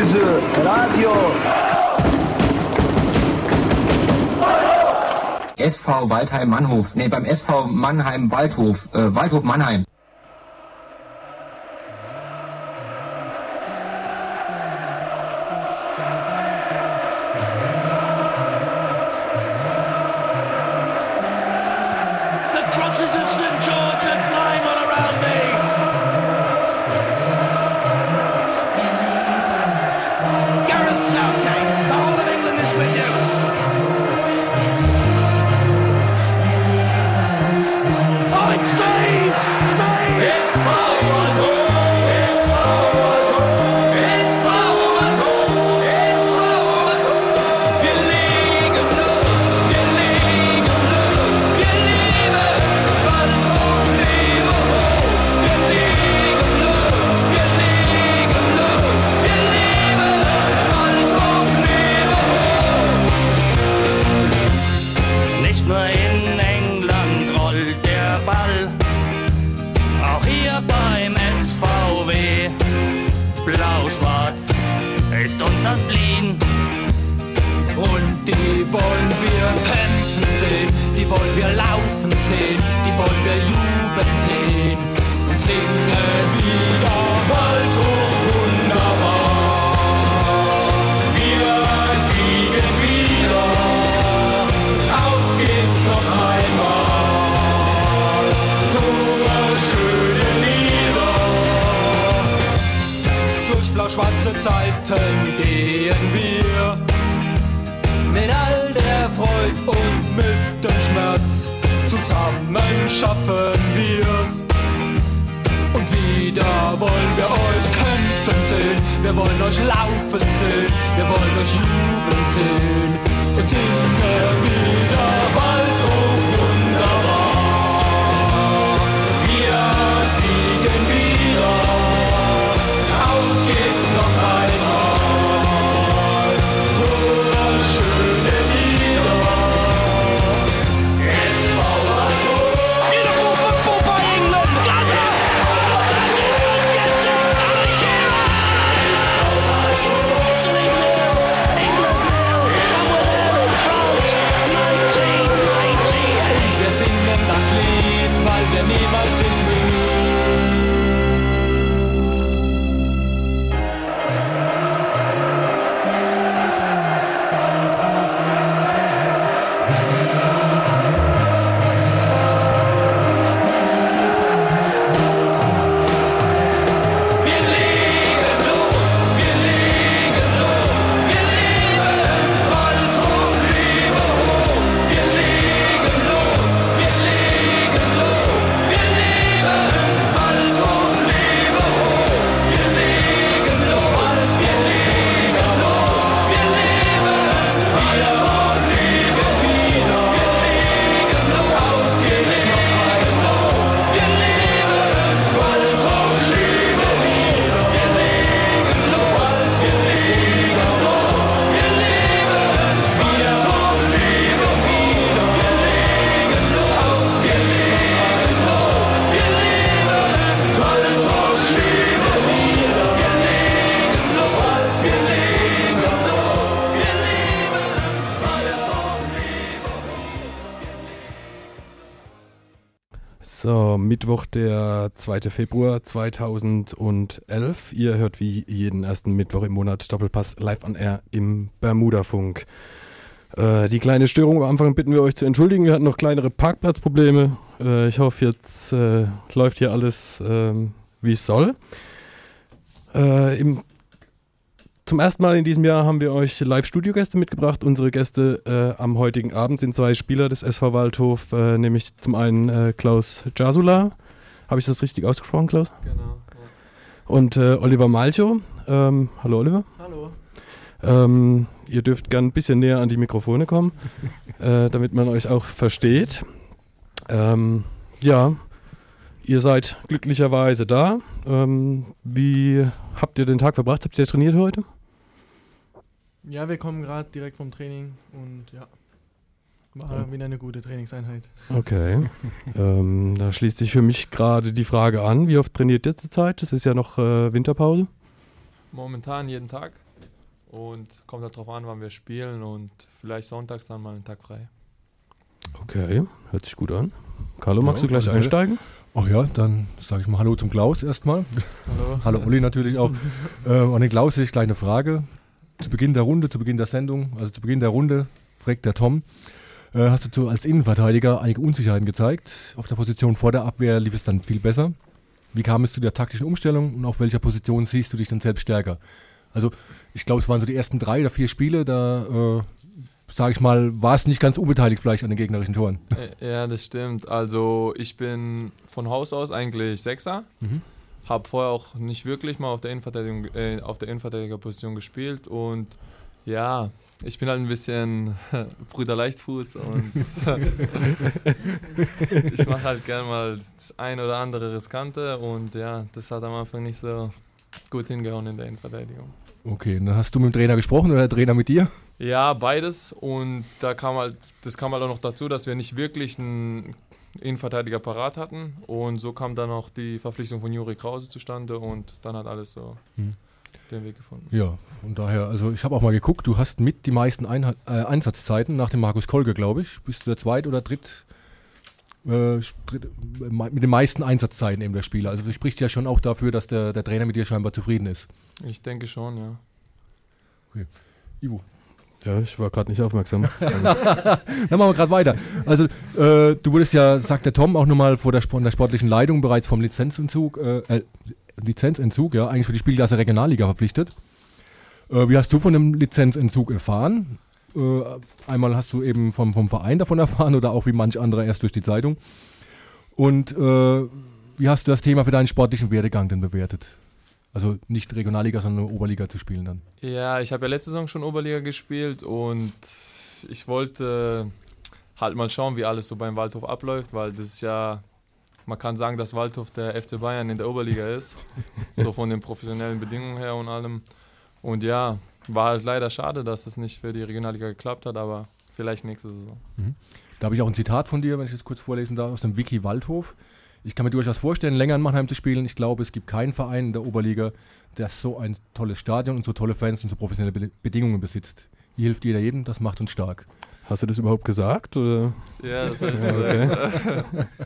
Impulse Radio. SV Waldheim Mannhof. Ne, beim SV Mannheim Waldhof. Waldhof Mannheim. Schwarze Zeiten gehen wir mit all der Freude und mit dem Schmerz. Zusammen schaffen wir's. Und wieder wollen wir euch kämpfen sehen. Wir wollen euch laufen sehen. Wir wollen euch jubeln sehen. Und singen wieder Waldhof wunderbar. Wir siegen wieder. Auf geht's noch einmal, wunderschöne Lieder. SV Waldhof. Beautiful football by England. Wir singen das Lied, weil wir niemals in So, Mittwoch, der 2. Februar 2011. Ihr hört wie jeden ersten Mittwoch im Monat Doppelpass live on air im Bermudafunk. Die kleine Störung am Anfang bitten wir euch zu entschuldigen. Wir hatten noch kleinere Parkplatzprobleme. Ich hoffe, jetzt läuft hier alles wie es soll. Zum ersten Mal in diesem Jahr haben wir euch Live-Studio-Gäste mitgebracht. Unsere Gäste am heutigen Abend sind 2 Spieler des SV Waldhof, nämlich zum einen Klaus Jasula. Habe ich das richtig ausgesprochen, Klaus? Genau. Ja. Und Oliver Malchow. Hallo Oliver. Hallo. Ihr dürft gern ein bisschen näher an die Mikrofone kommen, damit man euch auch versteht. Ja, ihr seid glücklicherweise da. Wie habt ihr den Tag verbracht? Habt ihr trainiert heute? Ja, wir kommen gerade direkt vom Training und ja, war wieder eine gute Trainingseinheit. Okay. Da schließt sich für mich gerade die Frage an, wie oft trainiert ihr zurzeit? Das ist ja noch Winterpause. Momentan jeden Tag und kommt halt drauf an, wann wir spielen und vielleicht sonntags dann mal einen Tag frei. Okay, hört sich gut an. Carlo, magst du gleich okay. einsteigen? Ach ja, dann sage ich mal Hallo zum Klaus erstmal. Hallo. Hallo Uli natürlich auch. An den Klaus hätte ich gleich eine Frage. Zu Beginn der Runde, zu Beginn der Sendung, also zu Beginn der Runde, fragt der Tom, hast du als Innenverteidiger einige Unsicherheiten gezeigt. Auf der Position vor der Abwehr lief es dann viel besser. Wie kam es zu der taktischen Umstellung und auf welcher Position siehst du dich dann selbst stärker? Also ich glaube, es waren so die ersten 3 oder 4 Spiele, da sage ich mal, war es nicht ganz unbeteiligt vielleicht an den gegnerischen Toren. Ja, das stimmt. Also ich bin von Haus aus eigentlich Sechser. Habe vorher auch nicht wirklich mal auf der Innenverteidigerposition gespielt und ja, ich bin halt ein bisschen Brüder Leichtfuß und ich mache halt gerne mal das ein oder andere Riskante und ja, das hat am Anfang nicht so gut hingehauen in der Innenverteidigung. Okay, dann hast du mit dem Trainer gesprochen oder der Trainer mit dir? Ja, beides und das kam halt auch noch dazu, dass wir nicht wirklich einen Innenverteidiger parat hatten und so kam dann auch die Verpflichtung von Juri Krause zustande und dann hat alles so den Weg gefunden. Ja, von daher, also ich habe auch mal geguckt, du hast mit die meisten Einsatzzeiten nach dem Markus Kolge, glaube ich. Bist du der Zweit- oder mit den meisten Einsatzzeiten eben der Spieler. Also du sprichst ja schon auch dafür, dass der Trainer mit dir scheinbar zufrieden ist. Ich denke schon, ja. Okay. Ivo. Ja, ich war gerade nicht aufmerksam. Dann machen wir gerade weiter. Also du wurdest ja, sagt der Tom, auch nochmal von der sportlichen Leitung bereits vom Lizenzentzug, ja, eigentlich für die Spielklasse Regionalliga verpflichtet. Wie hast du von dem Lizenzentzug erfahren? Einmal hast du eben vom Verein davon erfahren oder auch wie manch anderer erst durch die Zeitung. Und wie hast du das Thema für deinen sportlichen Werdegang denn bewertet? Also nicht Regionalliga, sondern Oberliga zu spielen dann. Ja, ich habe ja letzte Saison schon Oberliga gespielt und ich wollte halt mal schauen, wie alles so beim Waldhof abläuft, weil das ist ja, man kann sagen, dass Waldhof der FC Bayern in der Oberliga ist, so von den professionellen Bedingungen her und allem. Und ja, war halt leider schade, dass es nicht für die Regionalliga geklappt hat, aber vielleicht nächste Saison. Da habe ich auch ein Zitat von dir, wenn ich das kurz vorlesen darf, aus dem Wiki Waldhof. Ich kann mir durchaus vorstellen, länger in Mannheim zu spielen. Ich glaube, es gibt keinen Verein in der Oberliga, der so ein tolles Stadion und so tolle Fans und so professionelle Bedingungen besitzt. Hier hilft jeder jedem, das macht uns stark. Hast du das überhaupt gesagt? Oder? Ja, das habe ich gesagt.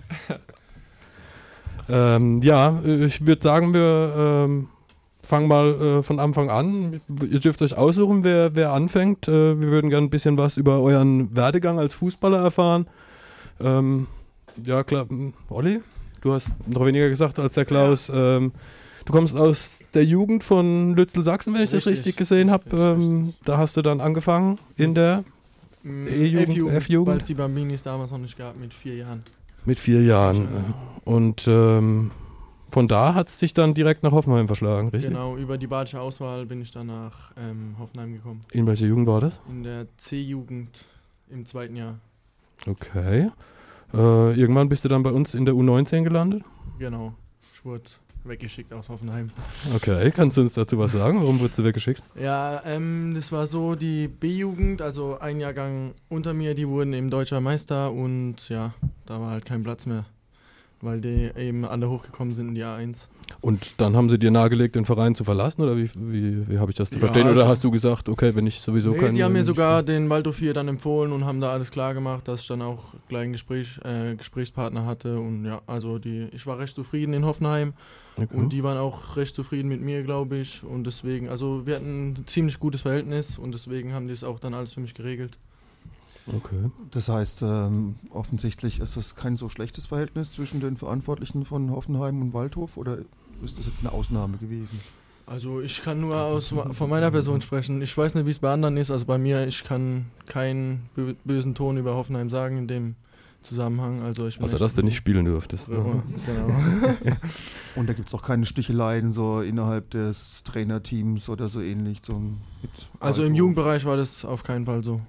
Okay. Ich würde sagen, wir fangen mal von Anfang an. Ihr dürft euch aussuchen, wer anfängt. Wir würden gerne ein bisschen was über euren Werdegang als Fußballer erfahren. Ja, klar. Olli, du hast noch weniger gesagt als der Klaus. Ja. Du kommst aus der Jugend von Lützel Sachsen, wenn ich das richtig gesehen habe. Da hast du dann angefangen in der F-Jugend. Weil es die Bambinis damals noch nicht gab, mit 4 Jahren. Mit 4 Jahren. Und von da hat es dich dann direkt nach Hoffenheim verschlagen, richtig? Genau, über die badische Auswahl bin ich dann nach Hoffenheim gekommen. In welcher Jugend war das? In der C-Jugend im 2. Jahr. Okay. Irgendwann bist du dann bei uns in der U19 gelandet? Genau, ich wurde weggeschickt aus Hoffenheim. Okay, kannst du uns dazu was sagen? Warum wurdest du weggeschickt? Ja, das war so, die B-Jugend, also ein Jahrgang unter mir, die wurden eben deutscher Meister und ja, da war halt kein Platz mehr, weil die eben alle hochgekommen sind in die A1. Und dann haben sie dir nahegelegt, den Verein zu verlassen oder wie habe ich das zu verstehen? Also oder hast du gesagt, okay, wenn ich sowieso keinen... Die haben mir sogar den Waldhof 4 dann empfohlen und haben da alles klar gemacht, dass ich dann auch gleich einen Gesprächspartner hatte und ja, also ich war recht zufrieden in Hoffenheim und die waren auch recht zufrieden mit mir, glaube ich, und deswegen, also wir hatten ein ziemlich gutes Verhältnis und deswegen haben die es auch dann alles für mich geregelt. Okay. Das heißt, offensichtlich ist es kein so schlechtes Verhältnis zwischen den Verantwortlichen von Hoffenheim und Waldhof oder ist das jetzt eine Ausnahme gewesen? Also ich kann nur von meiner Person sprechen. Ich weiß nicht, wie es bei anderen ist. Also bei mir, ich kann keinen bösen Ton über Hoffenheim sagen in dem Zusammenhang. Also außer dass du nicht spielen durftest. Genau. Und da gibt es auch keine Sticheleien so innerhalb des Trainerteams oder so ähnlich? Also im Jugendbereich war das auf keinen Fall so.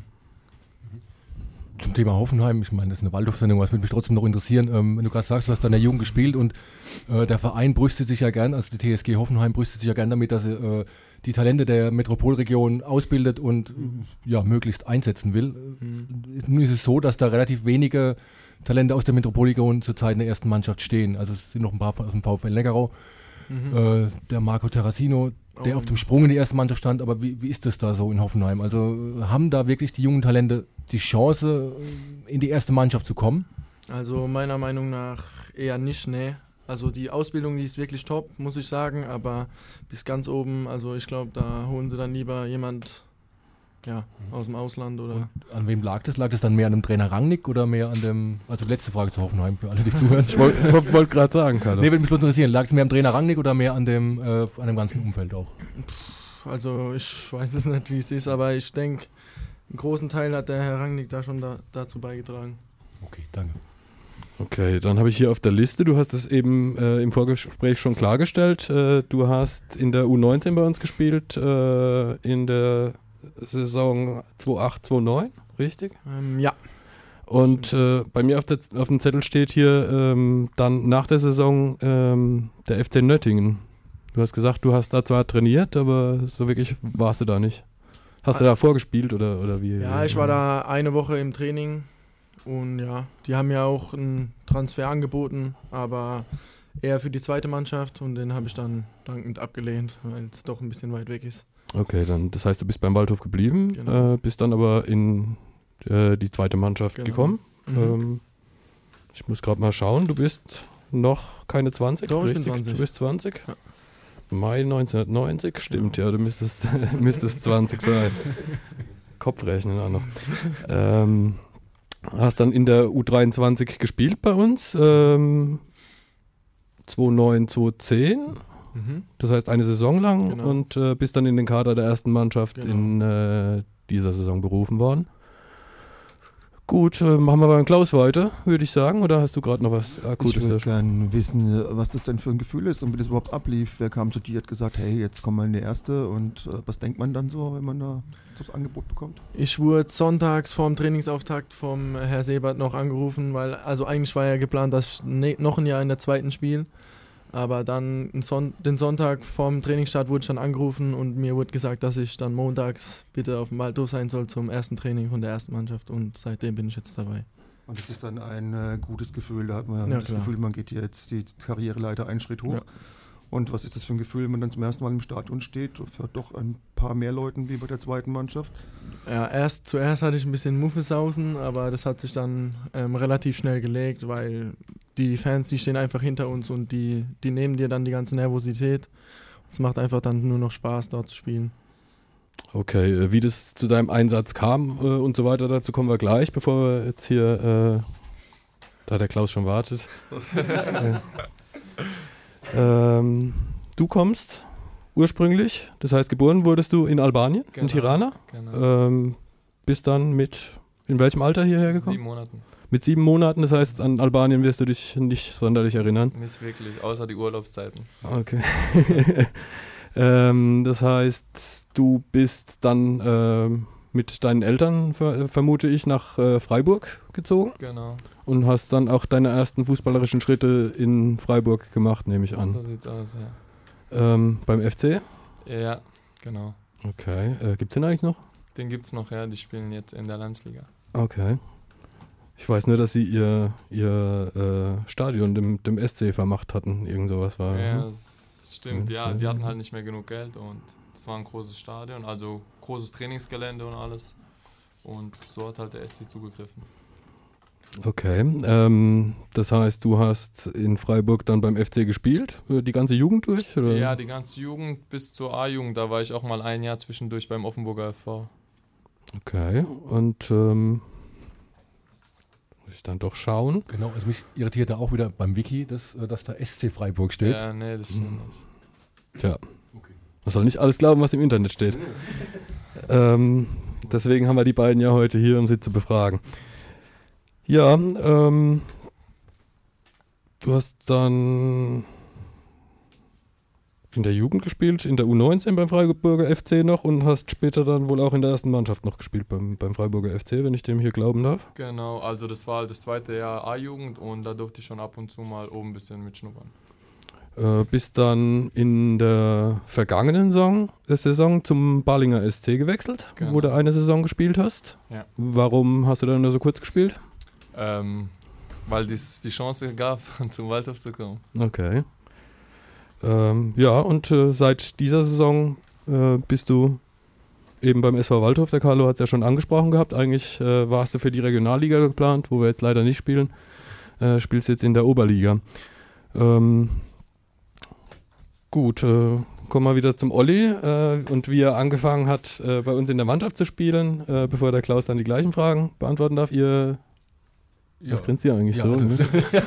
Zum Thema Hoffenheim, ich meine, das ist eine Waldhof-Sendung, was würde mich trotzdem noch interessieren, wenn du gerade sagst, du hast da in der Jugend gespielt und der Verein brüstet sich ja gern, also die TSG Hoffenheim brüstet sich ja gern damit, dass er die Talente der Metropolregion ausbildet und ja, möglichst einsetzen will. Nun ist es so, dass da relativ wenige Talente aus der Metropolregion zurzeit in der ersten Mannschaft stehen. Also es sind noch ein paar aus dem VfL Neckarau. Der Marco Terracino, der auf dem Sprung in die erste Mannschaft stand, aber wie ist das da so in Hoffenheim? Also haben da wirklich die jungen Talente die Chance, in die erste Mannschaft zu kommen? Also meiner Meinung nach eher nicht, ne. Also die Ausbildung, die ist wirklich top, muss ich sagen, aber bis ganz oben, also ich glaube, da holen sie dann lieber jemand aus dem Ausland oder... Und an wem lag das? Lag das dann mehr an dem Trainer Rangnick oder mehr an dem... Also letzte Frage zu Hoffenheim für alle, die zuhören. Ich wollte gerade sagen, Carlo. Nee, würde mich bloß interessieren. Lag es mehr am Trainer Rangnick oder mehr an dem ganzen Umfeld auch? Also ich weiß es nicht, wie es ist, aber ich denke, einen großen Teil hat der Herr Rangnick da schon dazu beigetragen. Okay, danke. Okay, dann habe ich hier auf der Liste, du hast es eben im Vorgespräch schon klargestellt, du hast in der U19 bei uns gespielt, in der Saison 2008/2009, richtig? Ja. Und bei mir auf dem Zettel steht hier dann nach der Saison der FC Nöttingen. Du hast gesagt, du hast da zwar trainiert, aber so wirklich warst du da nicht. Hast du da vorgespielt oder wie? Ja, ich war da eine Woche im Training und ja, die haben ja auch einen Transfer angeboten, aber eher für die zweite Mannschaft und den habe ich dann dankend abgelehnt, weil es doch ein bisschen weit weg ist. Okay, dann das heißt, du bist beim Waldhof geblieben, Genau. bist dann aber in die zweite Mannschaft gekommen. Ich muss gerade mal schauen, du bist noch keine 20, Doch, richtig? ich bin 20. Du bist 20? Ja. Mai 1990, stimmt, ja, du müsstest 20 sein. Kopfrechnen auch noch. Hast dann in der U23 gespielt bei uns, 2009, 2010. Das heißt eine Saison lang, Genau. und bist dann in den Kader der ersten Mannschaft in dieser Saison berufen worden. Gut, machen wir beim Klaus weiter, würde ich sagen, oder hast du gerade noch was Akutes? Ich würde gerne wissen, was das denn für ein Gefühl ist und wie das überhaupt ablief. Wer kam zu dir, hat gesagt, hey, jetzt komm mal in die erste, und was denkt man dann so, wenn man da das Angebot bekommt? Ich wurde sonntags vorm Trainingsauftakt vom Herr Sebert noch angerufen, weil also eigentlich war ja geplant, dass ich noch ein Jahr in der zweiten spiele. Aber dann den Sonntag vorm Trainingsstart wurde ich dann angerufen und mir wurde gesagt, dass ich dann montags bitte auf dem Waldhof sein soll zum ersten Training von der ersten Mannschaft, und seitdem bin ich jetzt dabei. Und das ist dann ein gutes Gefühl, da hat man Ja, das klar. Gefühl, man geht jetzt die Karriereleiter einen Schritt hoch. Ja. Und was ist das für ein Gefühl, wenn man dann zum ersten Mal im Stadion steht, für doch ein paar mehr Leuten wie bei der zweiten Mannschaft? Ja, zuerst hatte ich ein bisschen Muffesausen, aber das hat sich dann relativ schnell gelegt, weil die Fans, die stehen einfach hinter uns und die nehmen dir dann die ganze Nervosität. Es macht einfach dann nur noch Spaß, dort zu spielen. Okay, wie das zu deinem Einsatz kam und so weiter, dazu kommen wir gleich, bevor wir jetzt hier, da der Klaus schon wartet. Du kommst ursprünglich, das heißt geboren wurdest du in Albanien, in Tirana. Genau. Bist dann in welchem Alter hierher gekommen? 7 Monaten. Mit 7 Monaten, das heißt an Albanien wirst du dich nicht sonderlich erinnern. Nicht wirklich, außer die Urlaubszeiten. Okay. Das heißt, du bist dann mit deinen Eltern, vermute ich, nach Freiburg gezogen Genau. und hast dann auch deine ersten fußballerischen Schritte in Freiburg gemacht, nehme ich an. So sieht's aus, ja. Beim FC? Ja, genau. Okay. Gibt's den eigentlich noch? Den gibt's noch, ja. Die spielen jetzt in der Landsliga. Okay. Ich weiß nur, dass sie ihr Stadion dem SC vermacht hatten. Irgend sowas war. Ja, ne? das stimmt. Ja, die hatten halt nicht mehr genug Geld und es war ein großes Stadion, also großes Trainingsgelände und alles. Und so hat halt der SC zugegriffen. Okay. Das heißt, du hast in Freiburg dann beim FC gespielt? Die ganze Jugend durch? Oder? Ja, die ganze Jugend bis zur A-Jugend. Da war ich auch mal ein Jahr zwischendurch beim Offenburger FV. Okay. Und muss ich dann doch schauen. Genau, also mich irritierte auch wieder beim Wiki, dass da SC Freiburg steht. Ja, nee, das stimmt nicht. Tja. Man soll nicht alles glauben, was im Internet steht. Deswegen haben wir die beiden ja heute hier, um sie zu befragen. Ja, du hast dann in der Jugend gespielt, in der U19 beim Freiburger FC noch, und hast später dann wohl auch in der ersten Mannschaft noch gespielt beim Freiburger FC, wenn ich dem hier glauben darf. Genau, also das war halt das zweite Jahr A-Jugend und da durfte ich schon ab und zu mal oben ein bisschen mitschnuppern. Bist dann in der vergangenen Saison zum Balinger SC gewechselt, Genau. wo du eine Saison gespielt hast. Ja. Warum hast du dann nur so kurz gespielt? Weil es die Chance gab, zum Waldhof zu kommen. Okay. Ja, und seit dieser Saison bist du eben beim SV Waldhof. Der Carlo hat es ja schon angesprochen gehabt. Eigentlich warst du für die Regionalliga geplant, wo wir jetzt leider nicht spielen. Spielst jetzt in der Oberliga. Gut, kommen wir wieder zum Olli und wie er angefangen hat, bei uns in der Mannschaft zu spielen, bevor der Klaus dann die gleichen Fragen beantworten darf. Was grinst ihr eigentlich so? Also,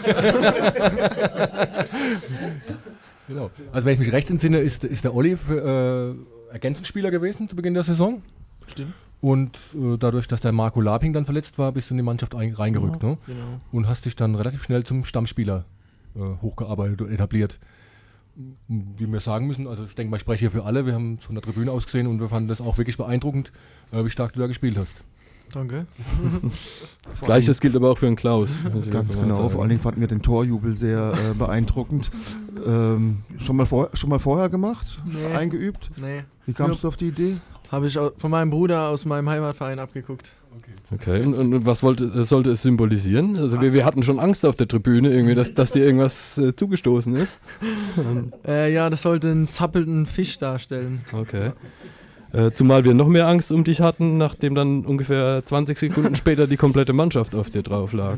genau. Also wenn ich mich recht entsinne, ist der Olli Ergänzungsspieler gewesen zu Beginn der Saison. Stimmt. Und dadurch, dass der Marco Laping dann verletzt war, bist du in die Mannschaft reingerückt. Ja, ne? genau. Und hast dich dann relativ schnell zum Stammspieler hochgearbeitet und etabliert. Wie wir sagen müssen, also ich denke mal, ich spreche hier für alle, wir haben es von der Tribüne aus gesehen und wir fanden das auch wirklich beeindruckend, wie stark du da gespielt hast. Danke. Gleiches gilt aber auch für den Klaus. Ganz genau, vor allen Dingen fanden wir den Torjubel sehr beeindruckend. Schon mal vorher gemacht? Nee. Eingeübt? Nee. Wie kamst du auf die Idee? Habe ich von meinem Bruder aus meinem Heimatverein abgeguckt. Okay, und was sollte es symbolisieren? Also wir hatten schon Angst auf der Tribüne, irgendwie, dass dir irgendwas zugestoßen ist. Ja, das sollte einen zappelnden Fisch darstellen. Okay. Zumal wir noch mehr Angst um dich hatten, nachdem dann ungefähr 20 Sekunden später die komplette Mannschaft auf dir drauf lag.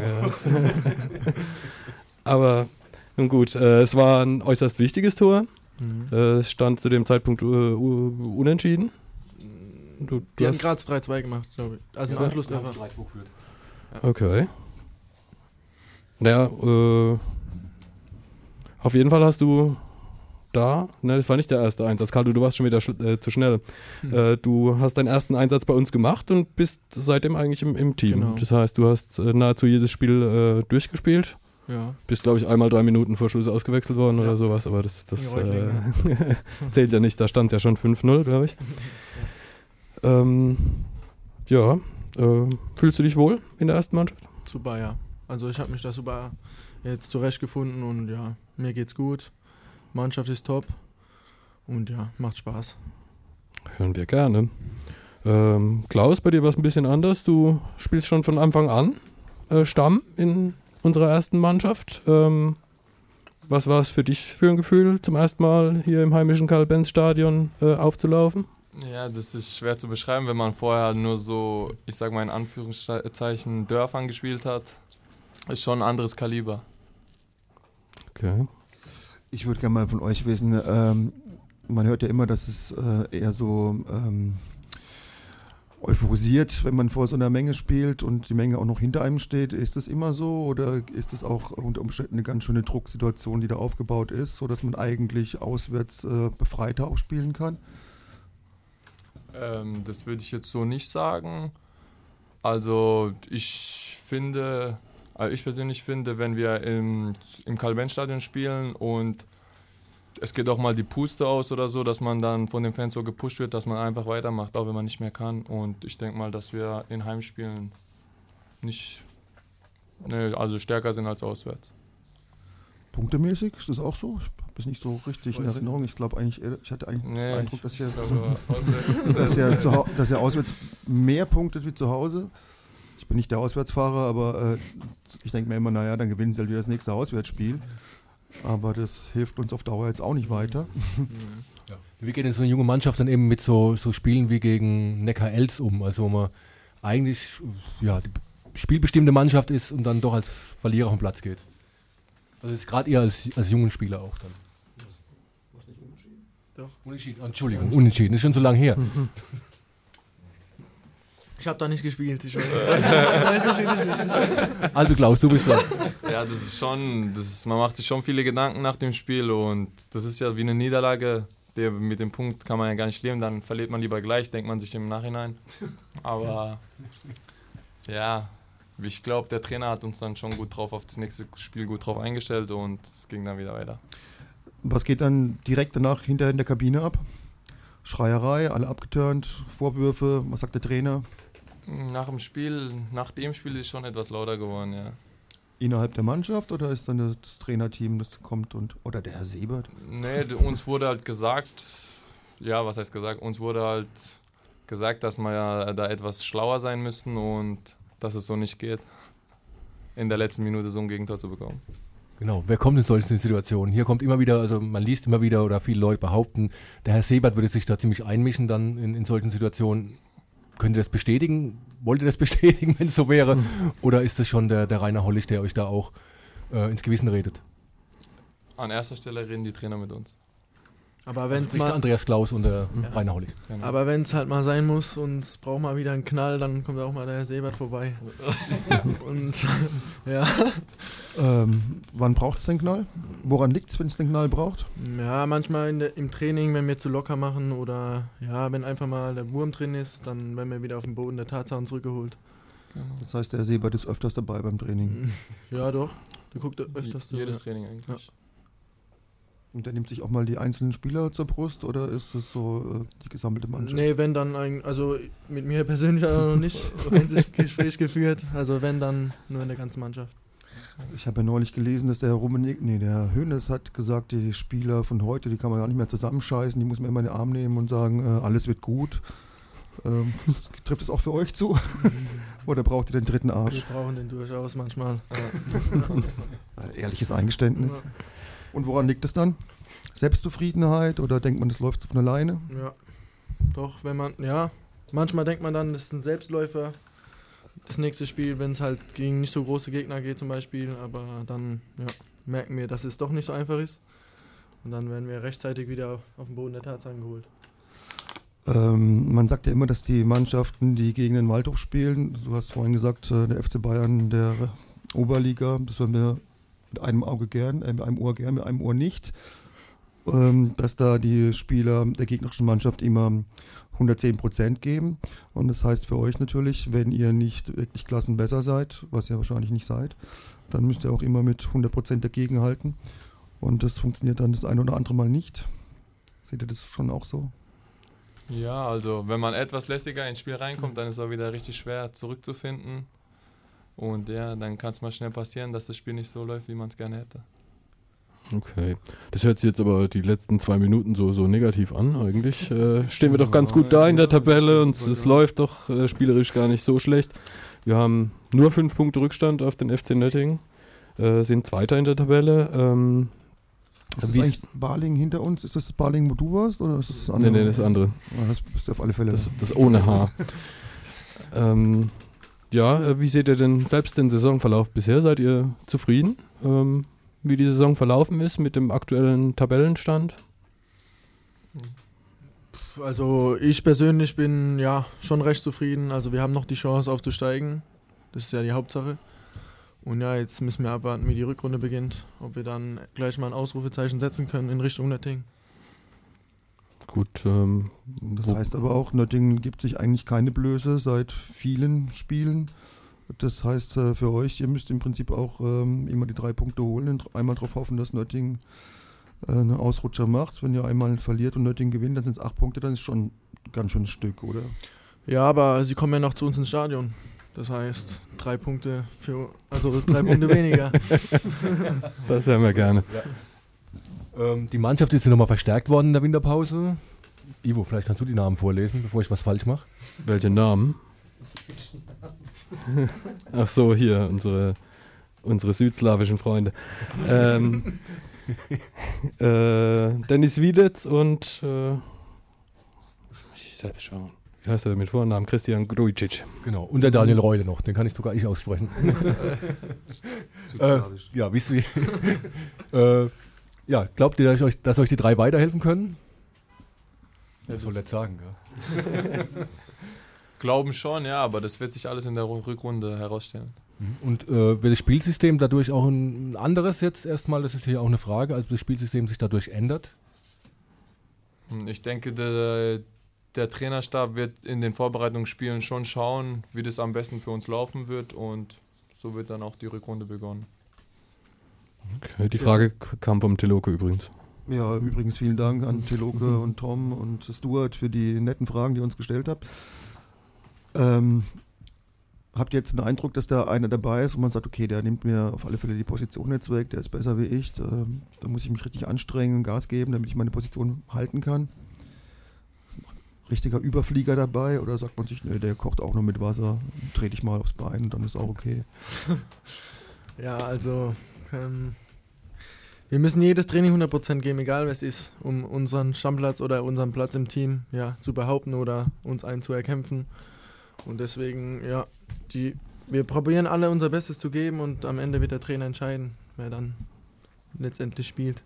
Aber nun gut, es war ein äußerst wichtiges Tor. Es stand zu dem Zeitpunkt unentschieden. Die haben gerade 3-2 gemacht, glaube ich. Also im Anschluss einfach. Okay. Naja, auf jeden Fall hast du das war nicht der erste Einsatz. Carlo, du warst schon wieder zu schnell. Du hast deinen ersten Einsatz bei uns gemacht und bist seitdem eigentlich im Team. Genau. Das heißt, du hast nahezu jedes Spiel durchgespielt. Ja. Bist, glaube ich, einmal 3 Minuten vor Schluss ausgewechselt worden oder sowas, aber das zählt ja nicht. Da stand es ja schon 5-0, glaube ich. Fühlst du dich wohl in der ersten Mannschaft? Super, ja. Also ich habe mich da super jetzt zurechtgefunden und ja, mir geht's gut. Mannschaft ist top und ja, macht Spaß. Hören wir gerne. Klaus, bei dir war es ein bisschen anders. Du spielst schon von Anfang an Stamm in unserer ersten Mannschaft. Was war es für dich für ein Gefühl, zum ersten Mal hier im heimischen Karl-Benz-Stadion aufzulaufen? Ja, das ist schwer zu beschreiben, wenn man vorher nur so, ich sag mal in Anführungszeichen, Dörfern gespielt hat. Ist schon ein anderes Kaliber. Okay. Ich würde gerne mal von euch wissen, man hört ja immer, dass es eher so euphorisiert, wenn man vor so einer Menge spielt und die Menge auch noch hinter einem steht. Ist das immer so oder ist das auch unter Umständen eine ganz schöne Drucksituation, die da aufgebaut ist, sodass man eigentlich auswärts befreiter auch spielen kann? Das würde ich jetzt so nicht sagen. Also ich persönlich finde, wenn wir im Karl-Benz-Stadion spielen und es geht auch mal die Puste aus oder so, dass man dann von den Fans so gepusht wird, dass man einfach weitermacht, auch wenn man nicht mehr kann. Und ich denke mal, dass wir in Heimspielen also stärker sind als auswärts. Punktemäßig ist das auch so? Ich habe das nicht so richtig in Erinnerung. Ich glaube eigentlich, ich hatte eigentlich den Eindruck, dass ihr auswärts mehr punktet wie zu Hause. Ich bin nicht der Auswärtsfahrer, aber ich denke mir immer, naja, dann gewinnen sie halt wieder das nächste Auswärtsspiel. Aber das hilft uns auf Dauer jetzt auch nicht weiter. Ja. Wie geht denn so eine junge Mannschaft dann eben mit so Spielen wie gegen Neckar-Elz um? Also wo man eigentlich die spielbestimmte Mannschaft ist und dann doch als Verlierer auf den Platz geht. Also ist gerade eher als jungen Spieler auch dann. Was nicht unentschieden? Doch. Unentschieden, Entschuldigung, unentschieden, das ist schon so lange her. Ich habe da nicht gespielt. Ich weiß nicht, wie das ist. Also Klaus, du bist dran. Ja, man macht sich schon viele Gedanken nach dem Spiel und das ist ja wie eine Niederlage. Mit dem Punkt kann man ja gar nicht leben, dann verliert man lieber gleich, denkt man sich im Nachhinein. Aber ja, ich glaube, der Trainer hat uns dann schon gut drauf auf das nächste Spiel gut drauf eingestellt und es ging dann wieder weiter. Was geht dann direkt danach hinterher in der Kabine ab? Schreierei, alle abgeturnt, Vorwürfe, was sagt der Trainer? Nach dem Spiel ist schon etwas lauter geworden, ja. Innerhalb der Mannschaft oder ist dann das Trainerteam, das kommt oder der Herr Siebert? Nee, uns wurde halt gesagt, uns wurde halt gesagt, dass wir ja da etwas schlauer sein müssen und dass es so nicht geht, in der letzten Minute so ein Gegentor zu bekommen. Genau, wer kommt in solchen Situationen? Hier kommt immer wieder, also man liest immer wieder oder viele Leute behaupten, der Herr Sebert würde sich da ziemlich einmischen dann in solchen Situationen. Könnt ihr das bestätigen? Wollt ihr das bestätigen, wenn es so wäre? Oder ist das schon der Rainer Hollig, der euch da auch ins Gewissen redet? An erster Stelle reden die Trainer mit uns. Aber wenn es Der Andreas Klaus und der Rainer Hollig. Genau. Aber wenn es halt mal sein muss und es braucht mal wieder einen Knall, dann kommt auch mal der Herr Sebert vorbei. Und ja. Wann braucht es den Knall? Woran liegt es, wenn es den Knall braucht? Ja, manchmal im Training, wenn wir zu locker machen oder ja, wenn einfach mal der Wurm drin ist, dann werden wir wieder auf den Boden der Tatsachen zurückgeholt. Das heißt, der Herr Sebert ist öfters dabei beim Training. Ja, doch. Der guckt öfters zu. Jedes Training eigentlich. Ja. Und der nimmt sich auch mal die einzelnen Spieler zur Brust oder ist das so die gesammelte Mannschaft? Nee, wenn dann, also mit mir persönlich hat er noch nicht ein Gespräch geführt. Also wenn dann nur in der ganzen Mannschaft. Ich habe ja neulich gelesen, dass der Herr der Herr Hoeneß hat gesagt, die Spieler von heute, die kann man gar nicht mehr zusammenscheißen, die muss man immer in den Arm nehmen und sagen, alles wird gut. Trifft es auch für euch zu? Oder braucht ihr den dritten Arsch? Wir brauchen den durchaus manchmal. Ehrliches Eingeständnis. Und woran liegt es dann? Selbstzufriedenheit oder denkt man, das läuft von alleine? Ja, doch, manchmal denkt man dann, das ist ein Selbstläufer. Das nächste Spiel, wenn es halt gegen nicht so große Gegner geht zum Beispiel, aber dann merken wir, dass es doch nicht so einfach ist. Und dann werden wir rechtzeitig wieder auf den Boden der Tatsachen geholt. Man sagt ja immer, dass die Mannschaften, die gegen den Waldhof spielen, du hast vorhin gesagt, der FC Bayern der Oberliga, das hören wir mit einem Auge gern, mit einem Ohr gern, mit einem Ohr nicht, dass da die Spieler der gegnerischen Mannschaft immer 110% geben. Und das heißt für euch natürlich, wenn ihr nicht wirklich klassenbesser seid, was ihr wahrscheinlich nicht seid, dann müsst ihr auch immer mit 100% dagegenhalten. Und das funktioniert dann das ein oder andere Mal nicht. Seht ihr das schon auch so? Ja, also wenn man etwas lässiger ins Spiel reinkommt, dann ist es auch wieder richtig schwer zurückzufinden. Und ja, dann kann es mal schnell passieren, dass das Spiel nicht so läuft, wie man es gerne hätte. Okay, das hört sich jetzt aber die letzten 2 Minuten so negativ an. Eigentlich stehen wir doch ganz gut da in der Tabelle und es läuft doch spielerisch gar nicht so schlecht. Wir haben nur 5 Punkte Rückstand auf den FC Nöttingen, sind Zweiter in der Tabelle. Ist das eigentlich Baling hinter uns? Ist das Baling, wo du warst oder ist das andere? Nee, das andere. Das bist du auf alle Fälle. Das ohne Haar. Wie seht ihr denn selbst den Saisonverlauf bisher? Seid ihr zufrieden, wie die Saison verlaufen ist mit dem aktuellen Tabellenstand? Also ich persönlich bin schon recht zufrieden. Also wir haben noch die Chance aufzusteigen. Das ist ja die Hauptsache. Und ja, jetzt müssen wir abwarten, wie die Rückrunde beginnt. Ob wir dann gleich mal ein Ausrufezeichen setzen können in Richtung Nöttingen. Gut. Das heißt aber auch, Nöttingen gibt sich eigentlich keine Blöße seit vielen Spielen. Das heißt für euch, ihr müsst im Prinzip auch immer die 3 Punkte holen und einmal darauf hoffen, dass Nöttingen einen Ausrutscher macht. Wenn ihr einmal verliert und Nöttingen gewinnt, dann sind es 8 Punkte, dann ist schon ein ganz schönes Stück, oder? Ja, aber sie kommen ja noch zu uns ins Stadion. Das heißt, 3 Punkte 3 Punkte weniger. Das hören wir gerne. Ja. Die Mannschaft ist ja nochmal verstärkt worden in der Winterpause. Ivo, vielleicht kannst du die Namen vorlesen, bevor ich was falsch mache. Welche Namen? Ach so, hier, unsere südslawischen Freunde. Dennis Wiedetz und ich selbst schauen. Wie heißt er mit Vornamen? Christian Grujcic. Genau, und der Daniel Reule noch, den kann ich sogar aussprechen. Ja, wisst ihr. Glaubt ihr, dass euch die 3 weiterhelfen können? Das soll jetzt sagen, ja. Glauben schon, ja, aber das wird sich alles in der Rückrunde herausstellen. Und wird das Spielsystem dadurch auch ein anderes jetzt erstmal? Das ist hier auch eine Frage, also das Spielsystem sich dadurch ändert? Ich denke, der Trainerstab wird in den Vorbereitungsspielen schon schauen, wie das am besten für uns laufen wird und so wird dann auch die Rückrunde begonnen. Okay, die Frage kam vom Teloke übrigens. Ja, übrigens vielen Dank an Teloke und Tom und Stuart für die netten Fragen, die ihr uns gestellt habt. Habt ihr jetzt den Eindruck, dass da einer dabei ist und man sagt, okay, der nimmt mir auf alle Fälle die Position jetzt weg, der ist besser wie ich, da muss ich mich richtig anstrengen und Gas geben, damit ich meine Position halten kann? Ist ein richtiger Überflieger dabei oder sagt man sich, nee, der kocht auch nur mit Wasser, trete ich mal aufs Bein und dann ist auch okay? Ja, also Wir müssen jedes Training 100% geben, egal was es ist, um unseren Stammplatz oder unseren Platz im Team zu behaupten oder uns einen zu erkämpfen. Und deswegen, wir probieren alle unser Bestes zu geben und am Ende wird der Trainer entscheiden, wer dann letztendlich spielt.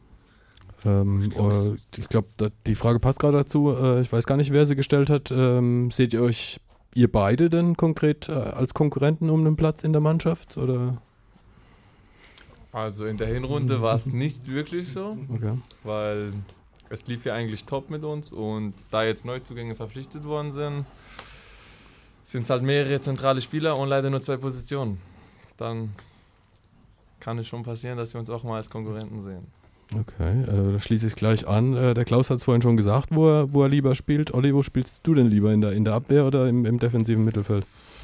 Ich glaube, die Frage passt gerade dazu. Ich weiß gar nicht, wer sie gestellt hat. Seht ihr euch, ihr beide denn konkret als Konkurrenten um den Platz in der Mannschaft? Oder? Also in der Hinrunde war es nicht wirklich so, Okay. weil es lief ja eigentlich top mit uns und da jetzt Neuzugänge verpflichtet worden sind es halt mehrere zentrale Spieler und leider nur 2 Positionen. Dann kann es schon passieren, dass wir uns auch mal als Konkurrenten sehen. Okay, da schließe ich gleich an. Der Klaus hat es vorhin schon gesagt, wo er lieber spielt. Olli, wo spielst du denn lieber? In der Abwehr oder im defensiven Mittelfeld?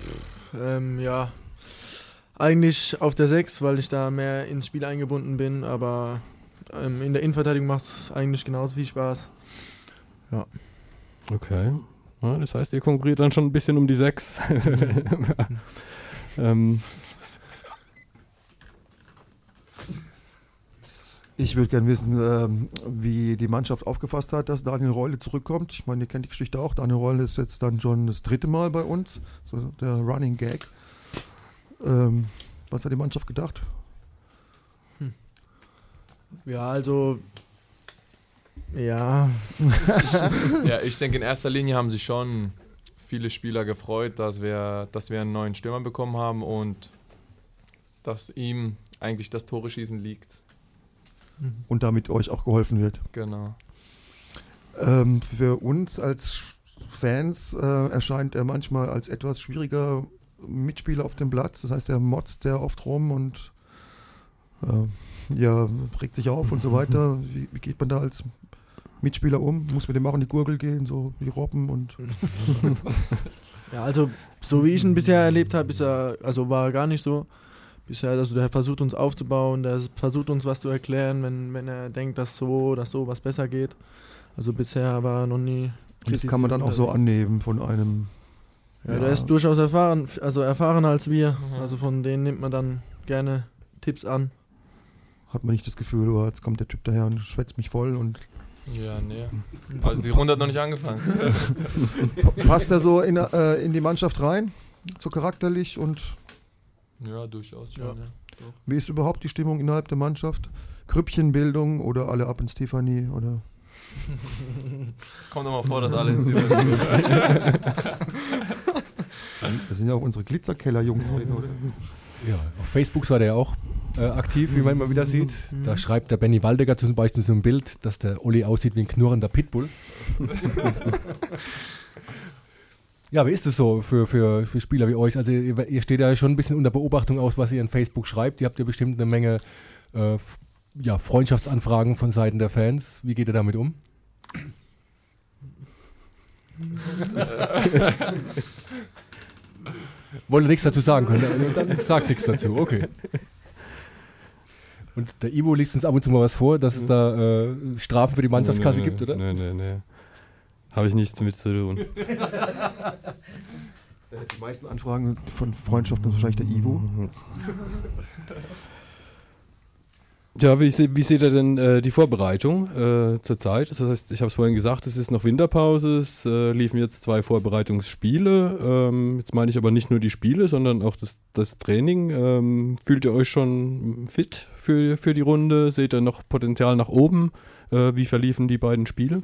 Eigentlich auf der 6, weil ich da mehr ins Spiel eingebunden bin, aber in der Innenverteidigung macht es eigentlich genauso viel Spaß. Ja. Okay. Ja, das heißt, ihr konkurriert dann schon ein bisschen um die 6. Ich würde gerne wissen, wie die Mannschaft aufgefasst hat, dass Daniel Reule zurückkommt. Ich meine, ihr kennt die Geschichte auch. Daniel Reule ist jetzt dann schon das 3. Mal bei uns. So der Running Gag. Was hat die Mannschaft gedacht? Ja, also... Ja. Ja, ich denke, in erster Linie haben sich schon viele Spieler gefreut, dass wir einen neuen Stürmer bekommen haben und dass ihm eigentlich das Tore-Schießen liegt. Und damit euch auch geholfen wird. Genau. Für uns als Fans erscheint er manchmal als etwas schwieriger Mitspieler auf dem Platz. Das heißt, er motzt sehr oft rum und regt sich auf und so weiter. Wie geht man da als Mitspieler um? Muss mit dem auch in die Gurgel gehen, so wie Robben und... Ja, also so wie ich ihn bisher erlebt habe, war er gar nicht so. Bisher, also der versucht uns aufzubauen, der versucht uns was zu erklären, wenn er denkt, dass so was besser geht. Also bisher war er noch nie... Das kann man dann auch so annehmen von einem... Ja, der ist durchaus erfahrener als wir. Also von denen nimmt man dann gerne Tipps an. Hat man nicht das Gefühl, jetzt kommt der Typ daher und schwätzt mich voll und... Ja, nee. Also die Runde hat noch nicht angefangen. Passt er so in die Mannschaft rein? So charakterlich und... Ja, durchaus schon, ja. Wie ist überhaupt die Stimmung innerhalb der Mannschaft? Grüppchenbildung oder alle ab in Stefanie oder... Es kommt immer vor, dass alle ins Stefanie gehen. Das sind ja auch unsere Glitzerkeller-Jungs drin, oder? Ja, auf Facebook sei der ja auch aktiv, wie man immer wieder sieht. Da schreibt der Benny Waldecker zum Beispiel so ein Bild, dass der Olli aussieht wie ein knurrender Pitbull. Ja, wie ist es so für Spieler wie euch? Also ihr steht ja schon ein bisschen unter Beobachtung aus, was ihr in Facebook schreibt. Ihr habt ja bestimmt eine Menge Freundschaftsanfragen von Seiten der Fans. Wie geht ihr damit um? Wollte nichts dazu sagen können, dann sagt nichts dazu, okay. Und der Ivo liest uns ab und zu mal was vor, dass es da Strafen für die Mannschaftskasse gibt, oder? Nee. Habe ich nichts mit zu tun. Die meisten Anfragen von Freundschaften ist wahrscheinlich der Ivo. Ja, wie seht ihr denn die Vorbereitung zurzeit? Das heißt, ich habe es vorhin gesagt, es ist noch Winterpause, es liefen jetzt 2 Vorbereitungsspiele. Jetzt meine ich aber nicht nur die Spiele, sondern auch das Training. Fühlt ihr euch schon fit für die Runde? Seht ihr noch Potenzial nach oben? Wie verliefen die beiden Spiele?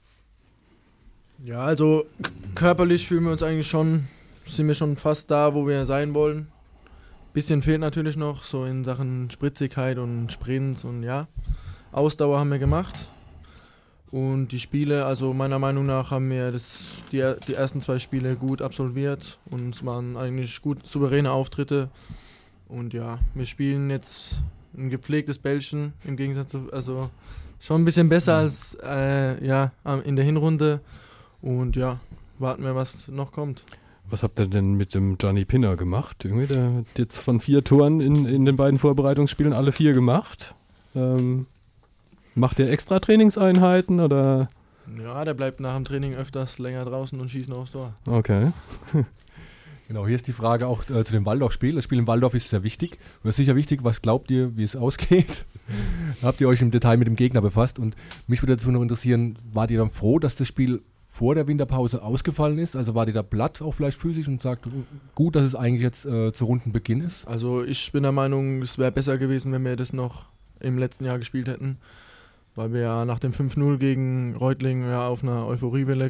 Ja, also körperlich fühlen wir uns eigentlich sind wir schon fast da, wo wir sein wollen. Bisschen fehlt natürlich noch, so in Sachen Spritzigkeit und Sprints und Ausdauer haben wir gemacht. Und die Spiele, also meiner Meinung nach haben wir die ersten 2 Spiele gut absolviert und es waren eigentlich gut souveräne Auftritte. Und ja, wir spielen jetzt ein gepflegtes Bällchen im Gegensatz zu, also schon ein bisschen besser als in der Hinrunde. Und warten wir, was noch kommt. Was habt ihr denn mit dem Gianni Pinner gemacht? Irgendwie, der hat jetzt von 4 Toren in den beiden Vorbereitungsspielen alle 4 gemacht. Macht ihr extra Trainingseinheiten oder? Ja, der bleibt nach dem Training öfters länger draußen und schießt noch aufs Tor. Okay. Genau, hier ist die Frage auch zu dem Waldorf-Spiel. Das Spiel in Waldorf ist sehr wichtig. Und ist sicher wichtig, was glaubt ihr, wie es ausgeht? Habt ihr euch im Detail mit dem Gegner befasst? Und mich würde dazu noch interessieren, wart ihr dann froh, dass das Spiel vor der Winterpause ausgefallen ist? Also wart ihr da platt auch vielleicht physisch und sagt, gut, dass es eigentlich jetzt zu Rundenbeginn ist? Also ich bin der Meinung, es wäre besser gewesen, wenn wir das noch im letzten Jahr gespielt hätten. Weil wir ja nach dem 5-0 gegen Reutling ja auf einer Euphoriewelle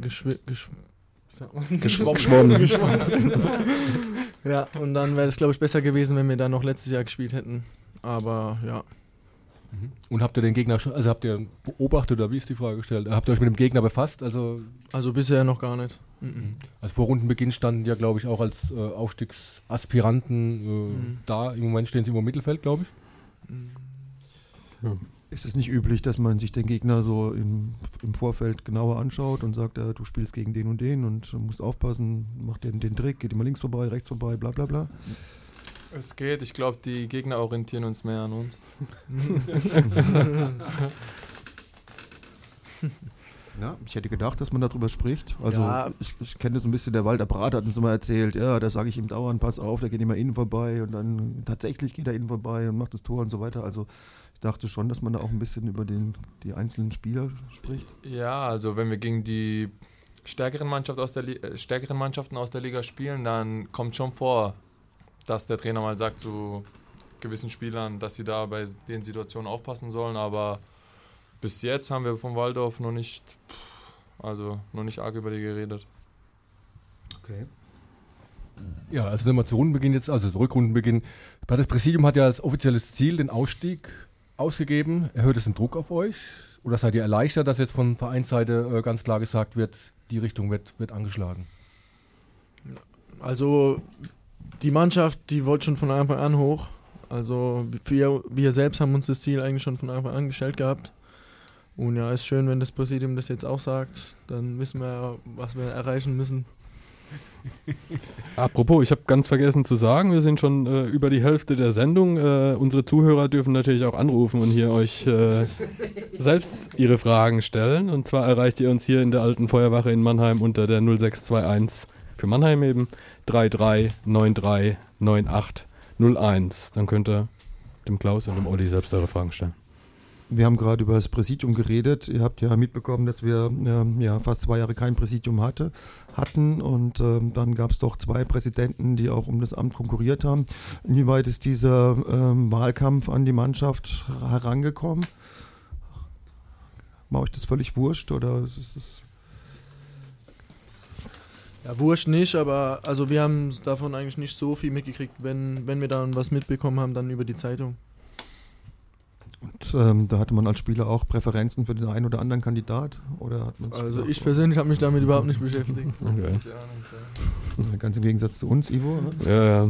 geschwommen sind. Ja, und dann wäre es, glaube ich, besser gewesen, wenn wir dann noch letztes Jahr gespielt hätten. Aber ja. Und habt ihr den Gegner schon, also habt ihr beobachtet oder wie ist die Frage gestellt? Habt ihr euch mit dem Gegner befasst? Also bisher noch gar nicht. Also vor Rundenbeginn standen ja, glaube ich, auch als Aufstiegsaspiranten da. Im Moment stehen sie im Mittelfeld, glaube ich. Ja. Ist es nicht üblich, dass man sich den Gegner so im Vorfeld genauer anschaut und sagt, du spielst gegen den und den und du musst aufpassen, mach den Trick, geht immer links vorbei, rechts vorbei, bla bla bla? Es geht, ich glaube, die Gegner orientieren uns mehr an uns. Ja, ich hätte gedacht, dass man darüber spricht. Also ja. ich kenne so ein bisschen, der Walter Brat hat uns immer erzählt, ja, da sage ich ihm dauernd, pass auf, der geht immer innen vorbei und dann tatsächlich geht er innen vorbei und macht das Tor und so weiter. Also ich dachte schon, dass man da auch ein bisschen über die einzelnen Spieler spricht. Ja, also wenn wir gegen die stärkeren Mannschaften aus der Liga spielen, dann kommt schon vor, dass der Trainer mal sagt zu gewissen Spielern, dass sie da bei den Situationen aufpassen sollen, aber bis jetzt haben wir von Waldorf noch nicht arg über die geredet. Okay. Ja, also wenn wir zu Rundenbeginn jetzt, also Rückrundenbeginn, das Präsidium hat ja als offizielles Ziel den Ausstieg ausgegeben. Erhöht es den Druck auf euch? Oder seid ihr erleichtert, dass jetzt von Vereinsseite ganz klar gesagt wird, die Richtung wird angeschlagen? Also die Mannschaft, die wollte schon von Anfang an hoch. Also wir selbst haben uns das Ziel eigentlich schon von Anfang an gestellt gehabt. Und ja, ist schön, wenn das Präsidium das jetzt auch sagt. Dann wissen wir ja, was wir erreichen müssen. Apropos, ich habe ganz vergessen zu sagen, wir sind schon über die Hälfte der Sendung. Unsere Zuhörer dürfen natürlich auch anrufen und hier euch selbst ihre Fragen stellen. Und zwar erreicht ihr uns hier in der Alten Feuerwache in Mannheim unter der 0621 für Mannheim eben 33939801. Dann könnt ihr dem Klaus und dem Olli selbst eure Fragen stellen. Wir haben gerade über das Präsidium geredet. Ihr habt ja mitbekommen, dass wir fast 2 Jahre kein Präsidium hatten und dann gab es doch 2 Präsidenten, die auch um das Amt konkurriert haben. Inwieweit ist dieser Wahlkampf an die Mannschaft herangekommen? War euch das völlig wurscht oder ist es... Ja, wurscht nicht, aber also wir haben davon eigentlich nicht so viel mitgekriegt. Wenn wir dann was mitbekommen haben, dann über die Zeitung. Und da hatte man als Spieler auch Präferenzen für den einen oder anderen Kandidat? Oder hat also ich persönlich habe mich damit überhaupt nicht beschäftigt. Okay. Ganz im Gegensatz zu uns, Ivo. Ne? Ja.